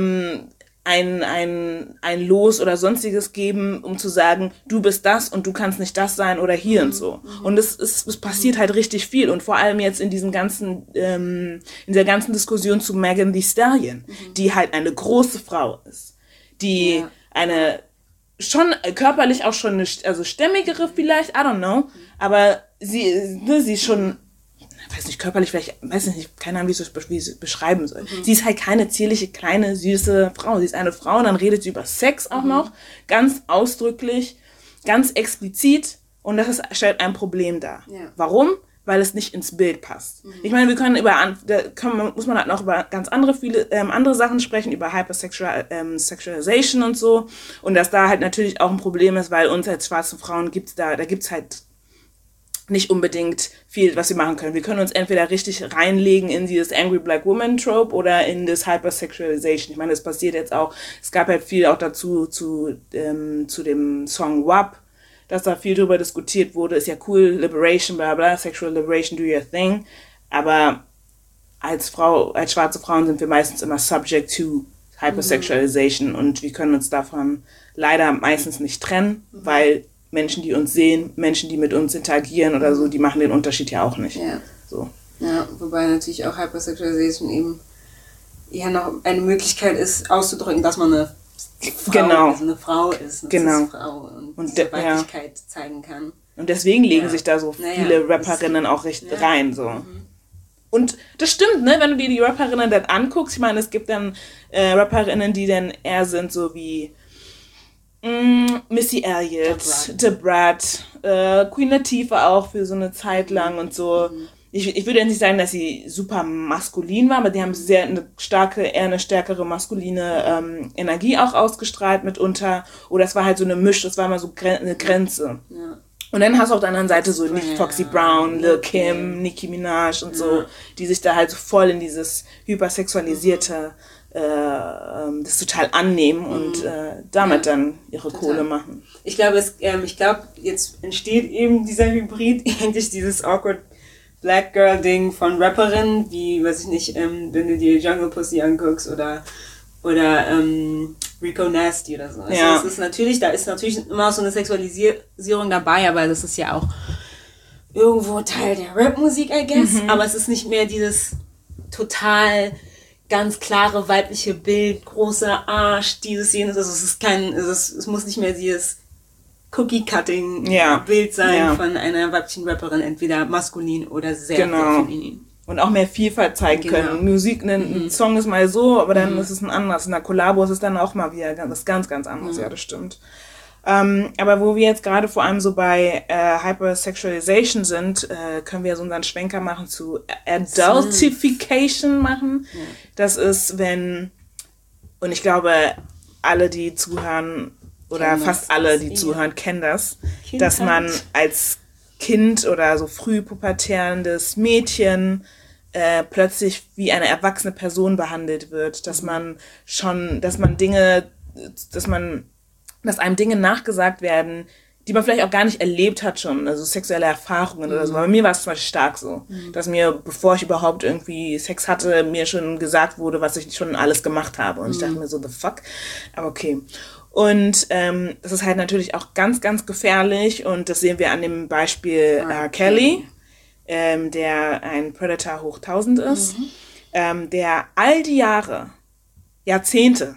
ein Los oder sonstiges geben, um zu sagen, du bist das und du kannst nicht das sein oder hier und so. Und es passiert halt richtig viel. Und vor allem jetzt in diesem ganzen, in der ganzen Diskussion zu Megan Thee Stallion, die halt eine große Frau ist, die eine schon körperlich auch schon eine, also stämmigere vielleicht, I don't know, aber sie ist schon, weiß nicht, körperlich vielleicht, weiß nicht, keine Ahnung, wie ich es beschreiben soll. Sie ist halt keine zierliche, kleine, süße Frau. Sie ist eine Frau und dann redet sie über Sex auch noch, ganz ausdrücklich, ganz explizit und das stellt ein Problem dar. Ja. Warum? Weil es nicht ins Bild passt. Ich meine, wir können muss man halt noch über ganz andere Sachen sprechen, über Hypersexualization und so. Und dass da halt natürlich auch ein Problem ist, weil uns als schwarze Frauen gibt's halt nicht unbedingt viel, was wir machen können. Wir können uns entweder richtig reinlegen in dieses Angry Black Woman Trope oder in das Hypersexualization. Ich meine, das passiert jetzt auch, es gab halt viel auch dazu zu dem Song WAP, dass da viel drüber diskutiert wurde, ist ja cool, Liberation, bla bla, Sexual Liberation, do your thing. Aber als schwarze Frauen sind wir meistens immer subject to Hypersexualization und wir können uns davon leider meistens nicht trennen, weil Menschen, die uns sehen, Menschen, die mit uns interagieren oder so, die machen den Unterschied ja auch nicht. Ja. So. Ja, wobei natürlich auch Hypersexualization eben ja noch eine Möglichkeit ist, auszudrücken, dass man eine Frau ist, eine Frau und diese Weiblichkeit zeigen kann. Und deswegen legen sich da so viele Rapperinnen auch rein. So. Und das stimmt, ne? Wenn du dir die Rapperinnen dann anguckst, ich meine, es gibt dann Rapperinnen, die dann eher sind so wie Missy Elliott, The Brat, Queen Latifah auch für so eine Zeit lang und so. Ich würde jetzt nicht sagen, dass sie super maskulin war, aber die haben eher eine stärkere maskuline Energie auch ausgestrahlt mitunter. Oder es war halt so eine das war mal so eine Grenze. Ja. Und dann hast du auf der anderen Seite so Foxy Brown, Lil Kim, Nicki Minaj und so, die sich da halt so voll in dieses hypersexualisierte das total annehmen und damit dann ihre Kohle machen. Ich glaube, jetzt entsteht eben dieser Hybrid, endlich dieses awkward Black Girl Ding von Rapperinnen, wie, weiß ich nicht, wenn du dir Jungle Pussy anguckst oder Rico Nasty oder so. Also das ist natürlich, da ist natürlich immer so eine Sexualisierung dabei, aber das ist ja auch irgendwo Teil der Rapmusik, I guess. Aber es ist nicht mehr dieses total ganz klare weibliche Bild, großer Arsch, dieses, jenes, also es muss nicht mehr dieses Cookie-Cutting-Bild sein von einer weiblichen Rapperin, entweder maskulin oder sehr feminin. Und auch mehr Vielfalt zeigen können. Musik, ein Song ist mal so, aber dann ist es ein anderes. In der Kollabo ist es dann auch mal wieder ganz, ganz anderes, ja, das stimmt. Aber wo wir jetzt gerade vor allem so bei Hypersexualization sind, können wir so unseren Schwenker machen zu Adultification machen. Ja. Das ist, wenn, und ich glaube, alle, die zuhören, oder fast alle, die zuhören, kennen das, dass man als Kind oder so früh pubertärendes Mädchen plötzlich wie eine erwachsene Person behandelt wird, dass einem Dinge nachgesagt werden, die man vielleicht auch gar nicht erlebt hat schon, also sexuelle Erfahrungen oder so. Bei mir war es zum Beispiel stark so, dass mir, bevor ich überhaupt irgendwie Sex hatte, mir schon gesagt wurde, was ich schon alles gemacht habe. Und ich dachte mir so, the fuck? Aber okay. Und das ist halt natürlich auch ganz, ganz gefährlich und das sehen wir an dem Beispiel Kelly, der ein Predator hoch 1000 ist, der all die Jahrzehnte,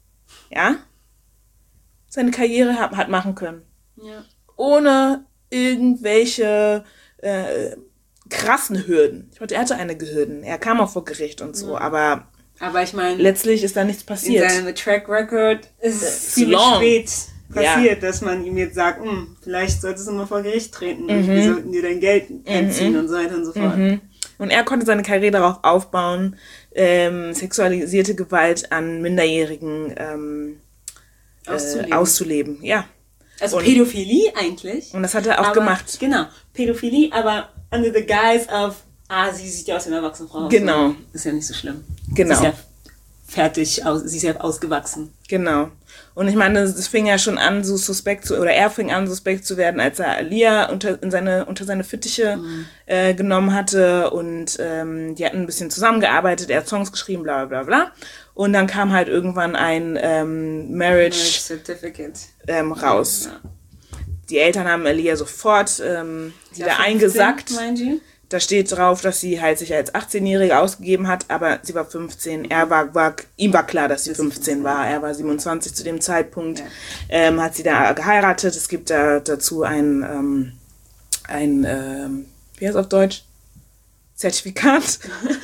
seine Karriere hat machen können. Ja. Ohne irgendwelche krassen Hürden. Ich meine, er hatte einige Hürden. Er kam auch vor Gericht und so, aber ich meine, letztlich ist da nichts passiert. In seinem Track Record ist viel spät passiert, dass man ihm jetzt sagt, vielleicht solltest du mal vor Gericht treten, wir sollten dir dein Geld entziehen und so weiter und so fort. Und er konnte seine Karriere darauf aufbauen, sexualisierte Gewalt an Minderjährigen auszuleben. Ja. Also Pädophilie eigentlich. Und das hat er auch gemacht. Genau, Pädophilie, aber under the guise of, sie sieht ja aus wie eine erwachsene Frau. Genau. So. Ist ja nicht so schlimm. Genau. Sie ist ja fertig, sie ist ja ausgewachsen. Genau. Und ich meine, das fing ja schon an, so suspekt zu, oder er fing an, suspekt zu werden, als er Aaliyah unter seine Fittiche genommen hatte und die hatten ein bisschen zusammengearbeitet, er hat Songs geschrieben, bla bla bla. Und dann kam halt irgendwann ein Marriage Certificate raus. Ja. Die Eltern haben Aaliyah sofort wieder eingesackt. Da steht drauf, dass sie halt sich als 18-Jährige ausgegeben hat, aber sie war 15. Ihm war klar, dass sie 15 war. Er war 27 zu dem Zeitpunkt. Ja. Hat sie da geheiratet. Es gibt dazu ein wie heißt es auf Deutsch? Zertifikat.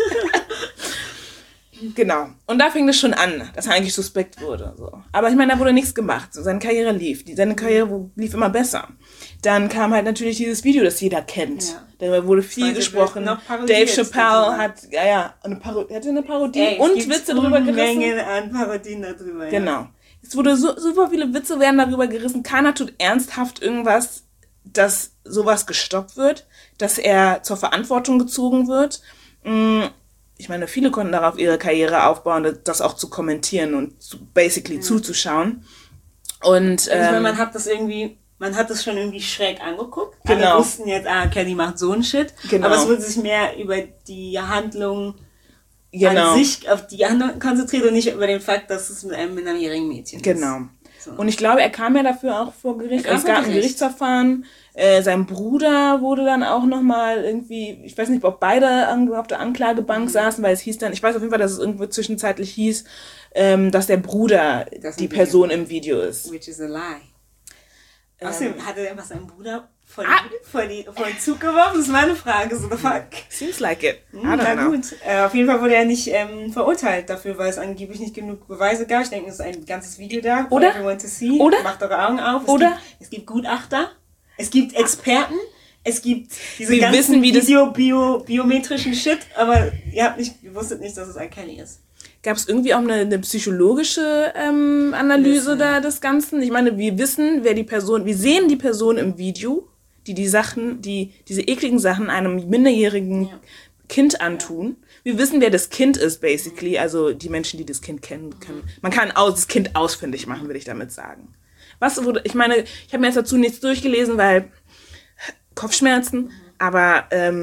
Genau. Und da fing das schon an, dass er eigentlich suspekt wurde. So. Aber ich meine, da wurde nichts gemacht. So, seine Karriere lief. Seine Karriere lief immer besser. Dann kam halt natürlich dieses Video, das jeder kennt. Ja. Darüber wurde viel gesprochen. Dave Chappelle hat eine Parodie und Witze drüber gerissen. Mengen an Parodien darüber. Genau. Es wurde super viele Witze werden darüber gerissen. Keiner tut ernsthaft irgendwas, dass sowas gestoppt wird, dass er zur Verantwortung gezogen wird. Ich meine, viele konnten darauf ihre Karriere aufbauen, das auch zu kommentieren und zuzuschauen. Und ich meine, man hat das schon irgendwie schräg angeguckt. Genau. Alle wussten jetzt, Kelly macht so einen Shit. Genau. Aber es wurde sich mehr über die Handlung an sich, auf die Handlung konzentriert und nicht über den Fakt, dass es mit einem minderjährigen Mädchen ist. Genau. So. Und ich glaube, er kam ja dafür auch vor Gericht. Es gab ein Gerichtsverfahren. Sein Bruder wurde dann auch nochmal irgendwie, ich weiß nicht, ob beide auf der Anklagebank saßen, weil es hieß dann, ich weiß auf jeden Fall, dass es irgendwo zwischenzeitlich hieß, dass der Bruder die Person im Video ist. Which is a lie. Außerdem hatte er einfach seinen Bruder vor den Zug geworfen? Das ist meine Frage. So the fuck? Seems like it. Na gut. Auf jeden Fall wurde er nicht verurteilt dafür, weil es angeblich nicht genug Beweise gab. Ich denke, es ist ein ganzes Video da. Oder? Everyone to see. Oder? Macht eure Augen auf. Es gibt Gutachter. Es gibt Experten. Es gibt diese ganzen biometrischen Shit. Aber ihr wusstet nicht, dass es ein Kelly ist. Gab es irgendwie auch eine psychologische Analyse des Ganzen? Ich meine, wir sehen die Person im Video, die diese ekligen Sachen einem minderjährigen Kind antun. Wir wissen, wer das Kind ist, basically. Also die Menschen, die das Kind kennen können. Man kann das Kind ausfindig machen, würde ich damit sagen. Ich meine, ich habe mir jetzt dazu nichts durchgelesen, weil Kopfschmerzen, aber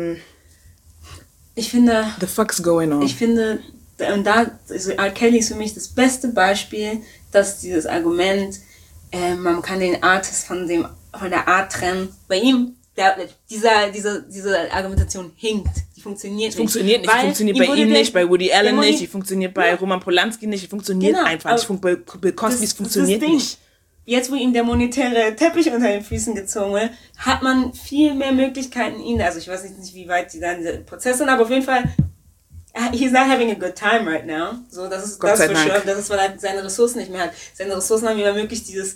ich finde, the fuck's going on? Ich finde, und R. Kelly ist für mich das beste Beispiel, dass dieses Argument, man kann den Artist von der Art trennen. Bei ihm, diese Argumentation hinkt. Die funktioniert nicht. Die funktioniert bei ihm nicht, bei Woody Allen nicht, die funktioniert bei Roman Polanski nicht, die funktioniert einfach nicht. Bei Bill Cosby funktioniert nicht. Jetzt, wo ihm der monetäre Teppich unter den Füßen gezogen wird, hat man viel mehr Möglichkeiten, also ich weiß nicht, wie weit die dann diese Prozesse sind, aber auf jeden Fall, he's not having a good time right now. So, das ist das für sure. Das ist, weil er seine Ressourcen nicht mehr hat. Seine Ressourcen haben ihm ermöglicht, dieses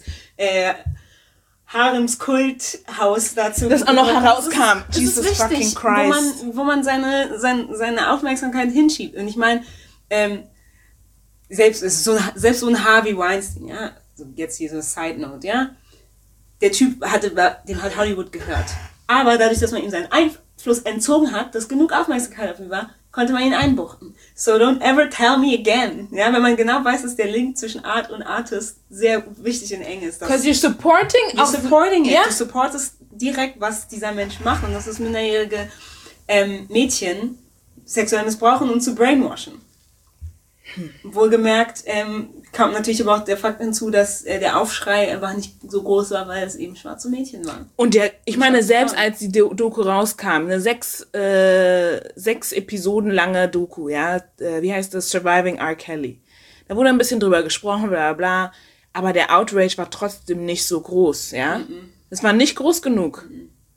Haremskulthaus dazu. Das auch noch herauskam. Jesus richtig, fucking Christ. Wo man seine Aufmerksamkeit hinschiebt. Und ich meine, selbst so ein Harvey Weinstein, ja, so jetzt hier so eine Side Note, ja, der Typ dem hat Hollywood gehört. Aber dadurch, dass man ihm seinen Einfluss entzogen hat, dass genug Aufmerksamkeit auf ihn war, konnte man ihn einbuchten. So don't ever tell me again. Ja, wenn man genau weiß, dass der Link zwischen Art und Artist sehr wichtig und eng ist. Because you're supporting it. Yeah. Du supportest direkt, was dieser Mensch macht. Und das ist minderjährige Mädchen sexuell missbrauchen und zu brainwashen. Wohlgemerkt kam natürlich aber auch der Fakt hinzu, dass der Aufschrei einfach nicht so groß war, weil es eben schwarze Mädchen waren. Und ich meine, selbst als die Doku rauskam, eine 6 Episoden lange Doku, ja, wie heißt das? Surviving R. Kelly. Da wurde ein bisschen drüber gesprochen, bla bla, aber der Outrage war trotzdem nicht so groß, ja. Es war nicht groß genug.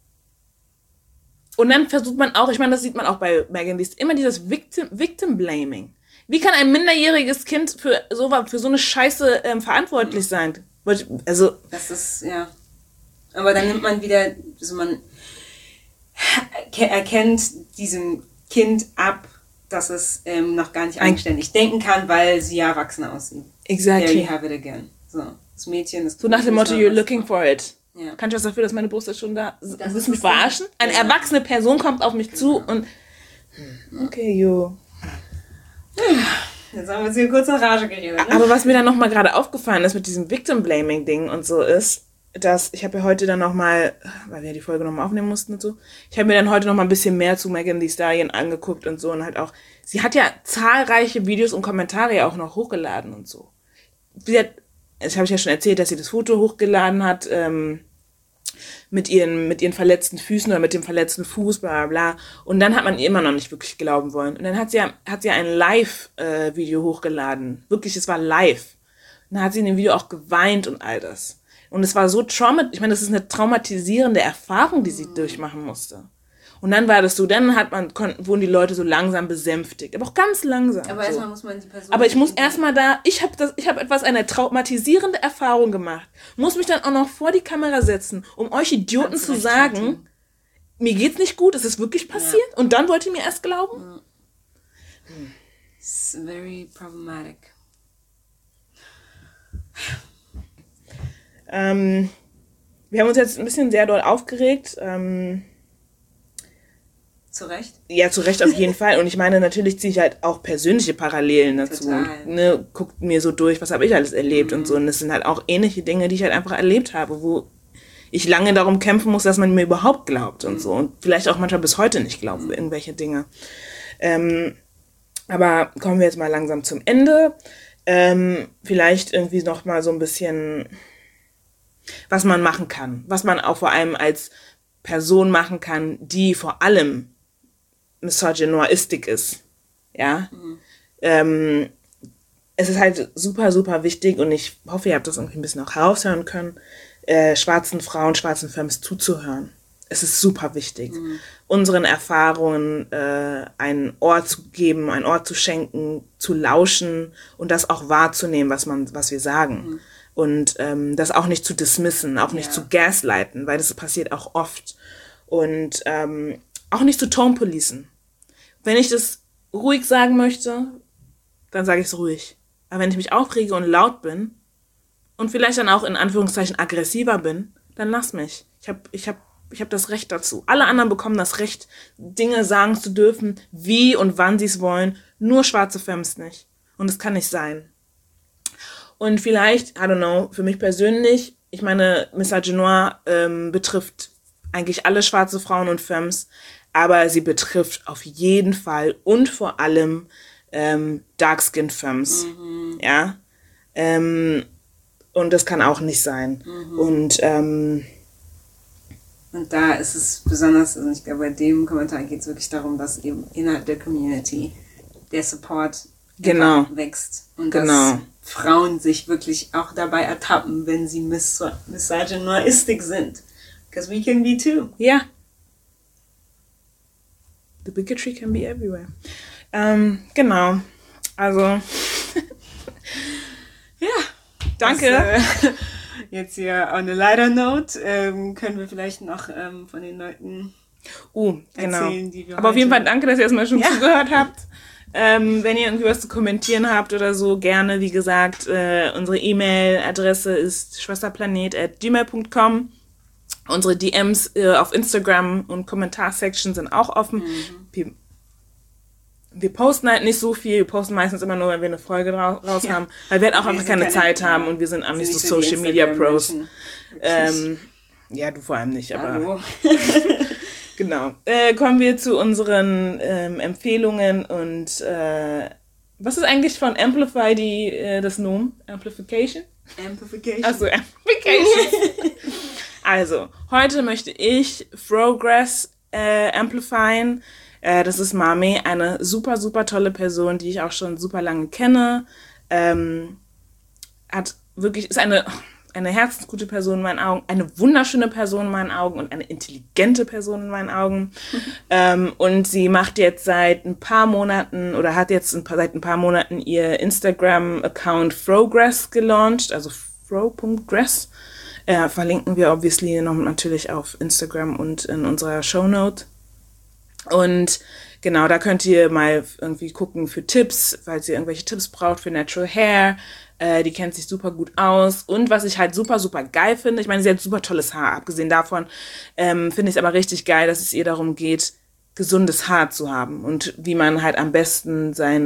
Und dann versucht man auch, ich meine, das sieht man auch bei Megan Thee, immer dieses Victim-Blaming. Wie kann ein minderjähriges Kind für so eine Scheiße verantwortlich sein? Also das ist, ja. Aber dann nimmt man wieder, also man erkennt diesem Kind ab, dass es noch gar nicht eigenständig denken kann, weil sie ja erwachsen aussieht. Exactly. There you have it again. So, das Mädchen ist... So nach dem Motto, you're looking for it. Ja. Kann ich was dafür, dass meine Brust ist schon da? Willst du mich verarschen? Eine erwachsene Person kommt auf mich zu und... Okay, Jetzt haben wir uns hier kurz in Rage geredet. Ne? Aber was mir dann nochmal gerade aufgefallen ist mit diesem Victim-Blaming-Ding und so ist, dass ich habe ja heute dann nochmal, weil wir die Folge nochmal aufnehmen mussten und so, ich habe mir dann heute nochmal ein bisschen mehr zu Megan Thee Stallion angeguckt und so und halt auch, sie hat ja zahlreiche Videos und Kommentare auch noch hochgeladen und so. Das habe ich ja schon erzählt, dass sie das Foto hochgeladen hat, mit ihren verletzten Füßen oder mit dem verletzten Fuß, bla bla bla. Und dann hat man ihr immer noch nicht wirklich glauben wollen. Und dann hat sie ein Live-Video hochgeladen. Wirklich, es war live. Und dann hat sie in dem Video auch geweint und all das. Und es war so ich meine, das ist eine traumatisierende Erfahrung, die sie durchmachen musste. Und dann war das so, dann wurden die Leute so langsam besänftigt. Aber auch ganz langsam. Aber erstmal muss man die Person... Aber ich muss erstmal ich habe eine traumatisierende Erfahrung gemacht. Muss mich dann auch noch vor die Kamera setzen, um euch Idioten zu sagen, mir geht's nicht gut, es ist wirklich passiert. Ja. Und dann wollt ihr mir erst glauben? Ja. It's very problematic. Wir haben uns jetzt ein bisschen sehr doll aufgeregt. Zu Recht? Ja, zu Recht auf jeden Fall. Und ich meine, natürlich ziehe ich halt auch persönliche Parallelen dazu. Total. Ne, guckt mir so durch, was habe ich alles erlebt und so. Und das sind halt auch ähnliche Dinge, die ich halt einfach erlebt habe, wo ich lange darum kämpfen muss, dass man mir überhaupt glaubt und so. Und vielleicht auch manchmal bis heute nicht glaubt, irgendwelche Dinge. Aber kommen wir jetzt mal langsam zum Ende. Vielleicht irgendwie noch mal so ein bisschen, was man machen kann. Was man auch vor allem als Person machen kann, die vor allem misogynoistisch ist. Ja. Es ist halt super, super wichtig und ich hoffe, ihr habt das irgendwie ein bisschen auch heraushören können, schwarzen Frauen, schwarzen Femmes zuzuhören. Es ist super wichtig, unseren Erfahrungen ein Ohr zu geben, ein Ohr zu schenken, zu lauschen und das auch wahrzunehmen, was wir sagen. Und das auch nicht zu dismissen, auch nicht zu gaslighten, weil das passiert auch oft. Und auch nicht zu tone-policen. Wenn ich das ruhig sagen möchte, dann sage ich es ruhig. Aber wenn ich mich aufrege und laut bin und vielleicht dann auch in Anführungszeichen aggressiver bin, dann lass mich. Ich hab das Recht dazu. Alle anderen bekommen das Recht, Dinge sagen zu dürfen, wie und wann sie es wollen. Nur schwarze Femmes nicht. Und es kann nicht sein. Und vielleicht, I don't know, für mich persönlich, ich meine, Misogynoir betrifft eigentlich alle schwarze Frauen und Femmes, aber sie betrifft auf jeden Fall und vor allem Dark-Skinned Femmes. Ja. Und das kann auch nicht sein. Und da ist es besonders, also ich glaube, bei dem Kommentar geht es wirklich darum, dass eben innerhalb der Community der Support wächst. Und dass Frauen sich wirklich auch dabei ertappen, wenn sie misogynoistisch sind. Because we can be too. Ja. The bigotry can be everywhere. Genau. Also, ja, danke. Das, jetzt hier on a lighter note können wir vielleicht noch von den Leuten erzählen, die wir Aber auf jeden Fall danke, dass ihr erstmal schon zugehört habt. Wenn ihr irgendwie was zu kommentieren habt oder so, gerne, wie gesagt, unsere E-Mail-Adresse ist schwesterplanet@gmail.com. Unsere DMs auf Instagram und Kommentarsection sind auch offen. Wir posten halt nicht so viel. Wir posten meistens immer nur, wenn wir eine Folge raus haben. Weil wir halt auch einfach keine Zeit haben und wir sind auch nicht so Social Media Pros. Ja, du vor allem nicht, aber... Hallo. Genau. Kommen wir zu unseren Empfehlungen und was ist eigentlich von Amplify das Nomen? Amplification? Achso, Amplification. Also, heute möchte ich Progress amplifyen. Das ist Mame, eine super, super tolle Person, die ich auch schon super lange kenne. Ist eine herzensgute Person in meinen Augen, eine wunderschöne Person in meinen Augen und eine intelligente Person in meinen Augen. Und sie macht jetzt seit ein paar Monaten oder hat jetzt seit ein paar Monaten ihr Instagram-Account Progress gelauncht, also fro.gress. Verlinken wir obviously noch natürlich auf Instagram und in unserer Shownote. Und genau, da könnt ihr mal irgendwie gucken für Tipps, falls ihr irgendwelche Tipps braucht für Natural Hair. Die kennt sich super gut aus. Und was ich halt super, super geil finde, ich meine, sie hat super tolles Haar. Abgesehen davon finde ich es aber richtig geil, dass es ihr darum geht, gesundes Haar zu haben und wie man halt am besten wenn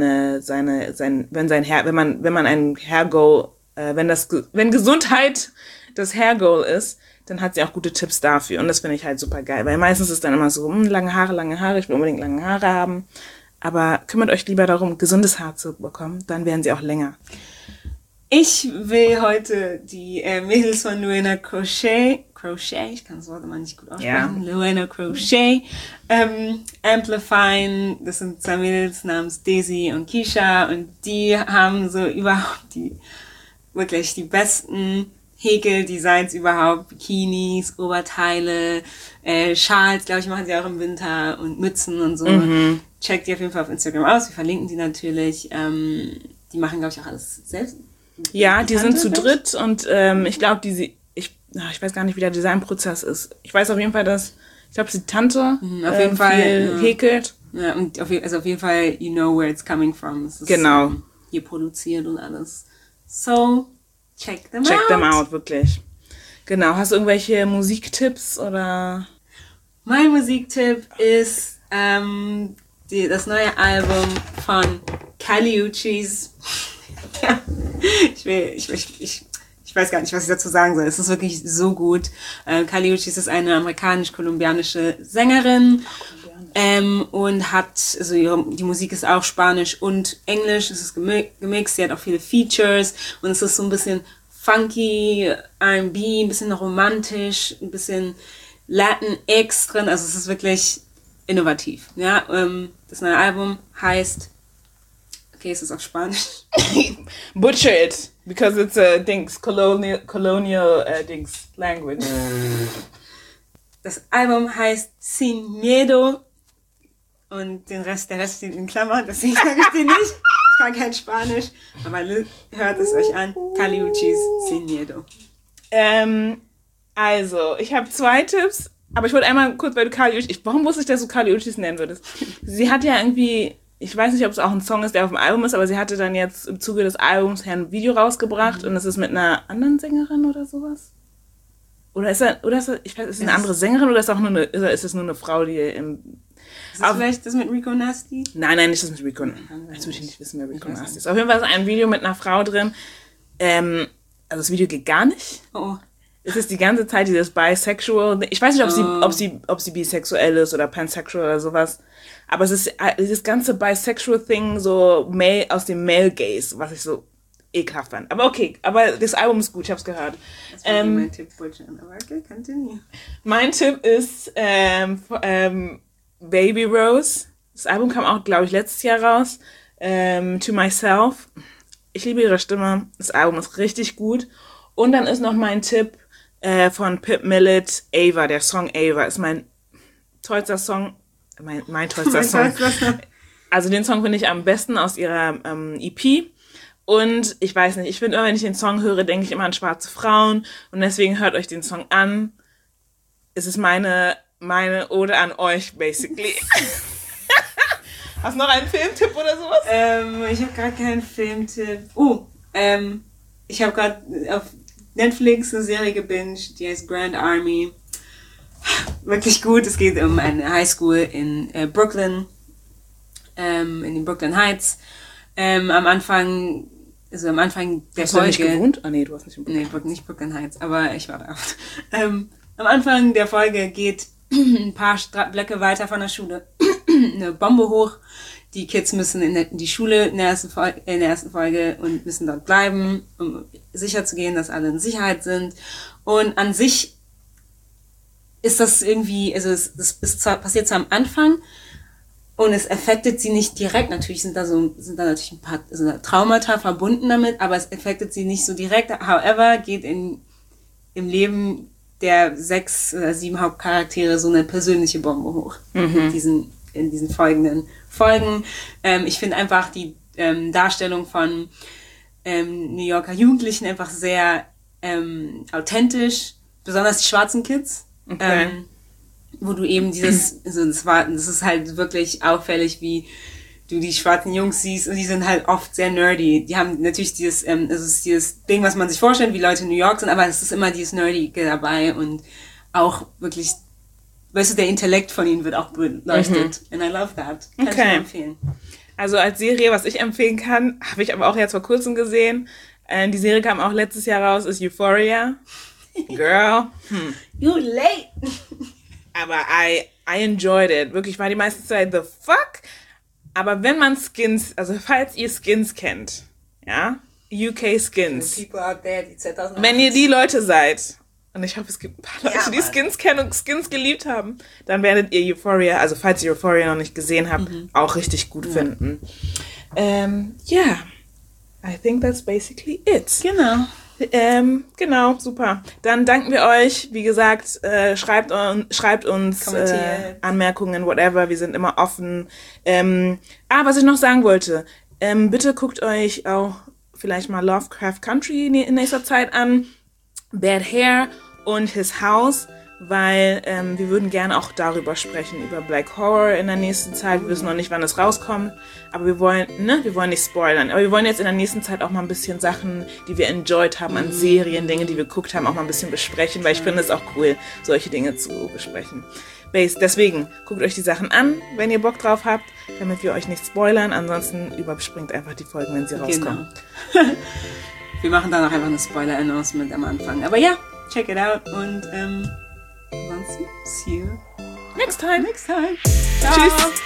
man ein Hair-Goal, wenn Gesundheit das Hair-Goal ist, dann hat sie auch gute Tipps dafür. Und das finde ich halt super geil, weil meistens ist dann immer so, lange Haare, ich will unbedingt lange Haare haben. Aber kümmert euch lieber darum, gesundes Haar zu bekommen, dann werden sie auch länger. Ich will heute die Mädels von Luana Crochet, ich kann das Wort immer nicht gut aussprechen, ja. Luana Crochet, amplifyen. Das sind zwei Mädels namens Daisy und Keisha und die haben so überhaupt wirklich die besten Häkeldesigns überhaupt, Bikinis, Oberteile, Schals, glaube ich, machen sie auch im Winter und Mützen und so. Checkt die auf jeden Fall auf Instagram aus, wir verlinken die natürlich. Die machen, glaube ich, auch alles selbst. Ja, die sind zu dritt und ich glaube, ich weiß gar nicht, wie der Designprozess ist. Ich weiß auf jeden Fall, dass, ich glaube, die Tante auf jeden Fall viel häkelt. Ja, und auf jeden Fall, you know where it's coming from. Es ist, genau. Hier produziert und alles. So, check them out, wirklich. Genau, hast du irgendwelche Musiktipps oder? Mein Musiktipp ist das neue Album von Kali Uchis. Ja, ich weiß gar nicht, was ich dazu sagen soll. Es ist wirklich so gut. Kali Uchis ist eine amerikanisch-kolumbianische Sängerin und hat, also die Musik ist auch Spanisch und Englisch. Es ist gemixt. Sie hat auch viele Features und es ist so ein bisschen funky, R&B, ein bisschen romantisch, ein bisschen Latin-X drin. Also es ist wirklich innovativ. Ja, das neue Album heißt, okay, es ist auf Spanisch. Butcher it, because it's a colonial language. Das Album heißt Sin Miedo und der Rest steht in Klammern, deswegen sage ich den nicht. Ich kann kein Spanisch, aber hört es euch an. Kali Uchis Sin Miedo. Also, ich habe 2 Tipps, aber ich wollte einmal kurz, weil du Kali Uchis, warum wusste ich, dass du Kali Uchis nennen würdest? Sie hat ja irgendwie, ich weiß nicht, ob es auch ein Song ist, der auf dem Album ist, aber sie hatte dann jetzt im Zuge des Albums ein Video rausgebracht und es ist mit einer anderen Sängerin oder sowas. Oder ist es eine andere Sängerin oder ist es nur eine Frau, die im... Ist das vielleicht das mit Rico Nasty? Nein, nicht das mit Rico. Jetzt würde ich nicht wissen, wer Rico Nasty ist. Auf jeden Fall ist ein Video mit einer Frau drin. Also das Video geht gar nicht. Oh. Es ist die ganze Zeit dieses Bisexual. Ich weiß nicht, ob sie bisexuell ist oder pansexual oder sowas. Aber es ist dieses ganze Bisexual-Thing so aus dem Male Gaze, was ich so ekelhaft fand. Aber okay, aber das Album ist gut, ich hab's gehört. Das war mein Tipp, aber okay, continue. Mein Tipp ist Baby Rose. Das Album kam auch, glaube ich, letztes Jahr raus. To Myself. Ich liebe ihre Stimme. Das Album ist richtig gut. Und dann ist noch mein Tipp von Pip Millet, Ava. Der Song Ava ist mein tollster Song. Mein tollster Song. Also den Song finde ich am besten aus ihrer EP. Und ich weiß nicht, ich finde immer, wenn ich den Song höre, denke ich immer an schwarze Frauen. Und deswegen hört euch den Song an. Es ist meine Ode an euch, basically. Hast du noch einen Filmtipp oder sowas? Ich habe gerade keinen Filmtipp. Ich habe gerade auf Netflix eine Serie gebinged, die heißt Grand Army. Wirklich gut. Es geht um eine Highschool in Brooklyn, in den Brooklyn Heights. Am Anfang der Folge... Hast du da nicht gewohnt? Nee, du hast nicht in Brooklyn. Nee, nicht Brooklyn Heights, aber ich war da. Am Anfang der Folge geht ein paar Blöcke weiter von der Schule eine Bombe hoch. Die Kids müssen in die Schule in der ersten Folge und müssen dort bleiben, um sicher zu gehen, dass alle in Sicherheit sind. Und an sich ist das irgendwie, also passiert zwar am Anfang und es affectet sie nicht direkt. Natürlich sind da natürlich ein paar Traumata verbunden damit, aber es affectet sie nicht so direkt. However, geht im Leben der 6 oder 7 Hauptcharaktere so eine persönliche Bombe hoch. In diesen folgenden Folgen. Ich finde einfach die Darstellung von New Yorker Jugendlichen einfach sehr authentisch, besonders die schwarzen Kids. Okay. Wo du eben das ist halt wirklich auffällig, wie du die schwarzen Jungs siehst und die sind halt oft sehr nerdy. Die haben natürlich dieses Ding, was man sich vorstellt, wie Leute in New York sind, aber es ist immer dieses Nerdige dabei und auch wirklich weißt du, der Intellekt von ihnen wird auch beleuchtet. And I love that. Kann ich nur empfehlen. Also als Serie, was ich empfehlen kann, habe ich aber auch jetzt vor kurzem gesehen. Die Serie kam auch letztes Jahr raus, ist Euphoria. Girl. You late. Aber I enjoyed it. Wirklich, war die meiste Zeit the fuck. Aber wenn man Skins, also falls ihr Skins kennt, ja, UK Skins. People out there, die 2008. Wenn ihr die Leute seid, und ich hoffe, es gibt ein paar Leute, die Skins kennen und Skins geliebt haben, dann werdet ihr Euphoria, also falls ihr Euphoria noch nicht gesehen habt, auch richtig gut finden. Yeah, I think that's basically it. Genau. Genau, super. Dann danken wir euch. Wie gesagt, schreibt uns Anmerkungen, whatever. Wir sind immer offen. Was ich noch sagen wollte. Bitte guckt euch auch vielleicht mal Lovecraft Country in nächster Zeit an. Bad Hair und His House, weil wir würden gerne auch darüber sprechen, über Black Horror in der nächsten Zeit. Wir wissen noch nicht, wann es rauskommt, aber wir wollen nicht spoilern. Aber wir wollen jetzt in der nächsten Zeit auch mal ein bisschen Sachen, die wir enjoyed haben an Serien, Dinge, die wir geguckt haben, auch mal ein bisschen besprechen, weil ich finde es auch cool, solche Dinge zu besprechen. Deswegen guckt euch die Sachen an, wenn ihr Bock drauf habt, damit wir euch nicht spoilern. Ansonsten überspringt einfach die Folgen, wenn sie rauskommen. Genau. Wir machen dann auch einfach eine Spoiler-Announcement am Anfang. Aber ja, check it out und ansonsten see you Next time. Ciao. Tschüss.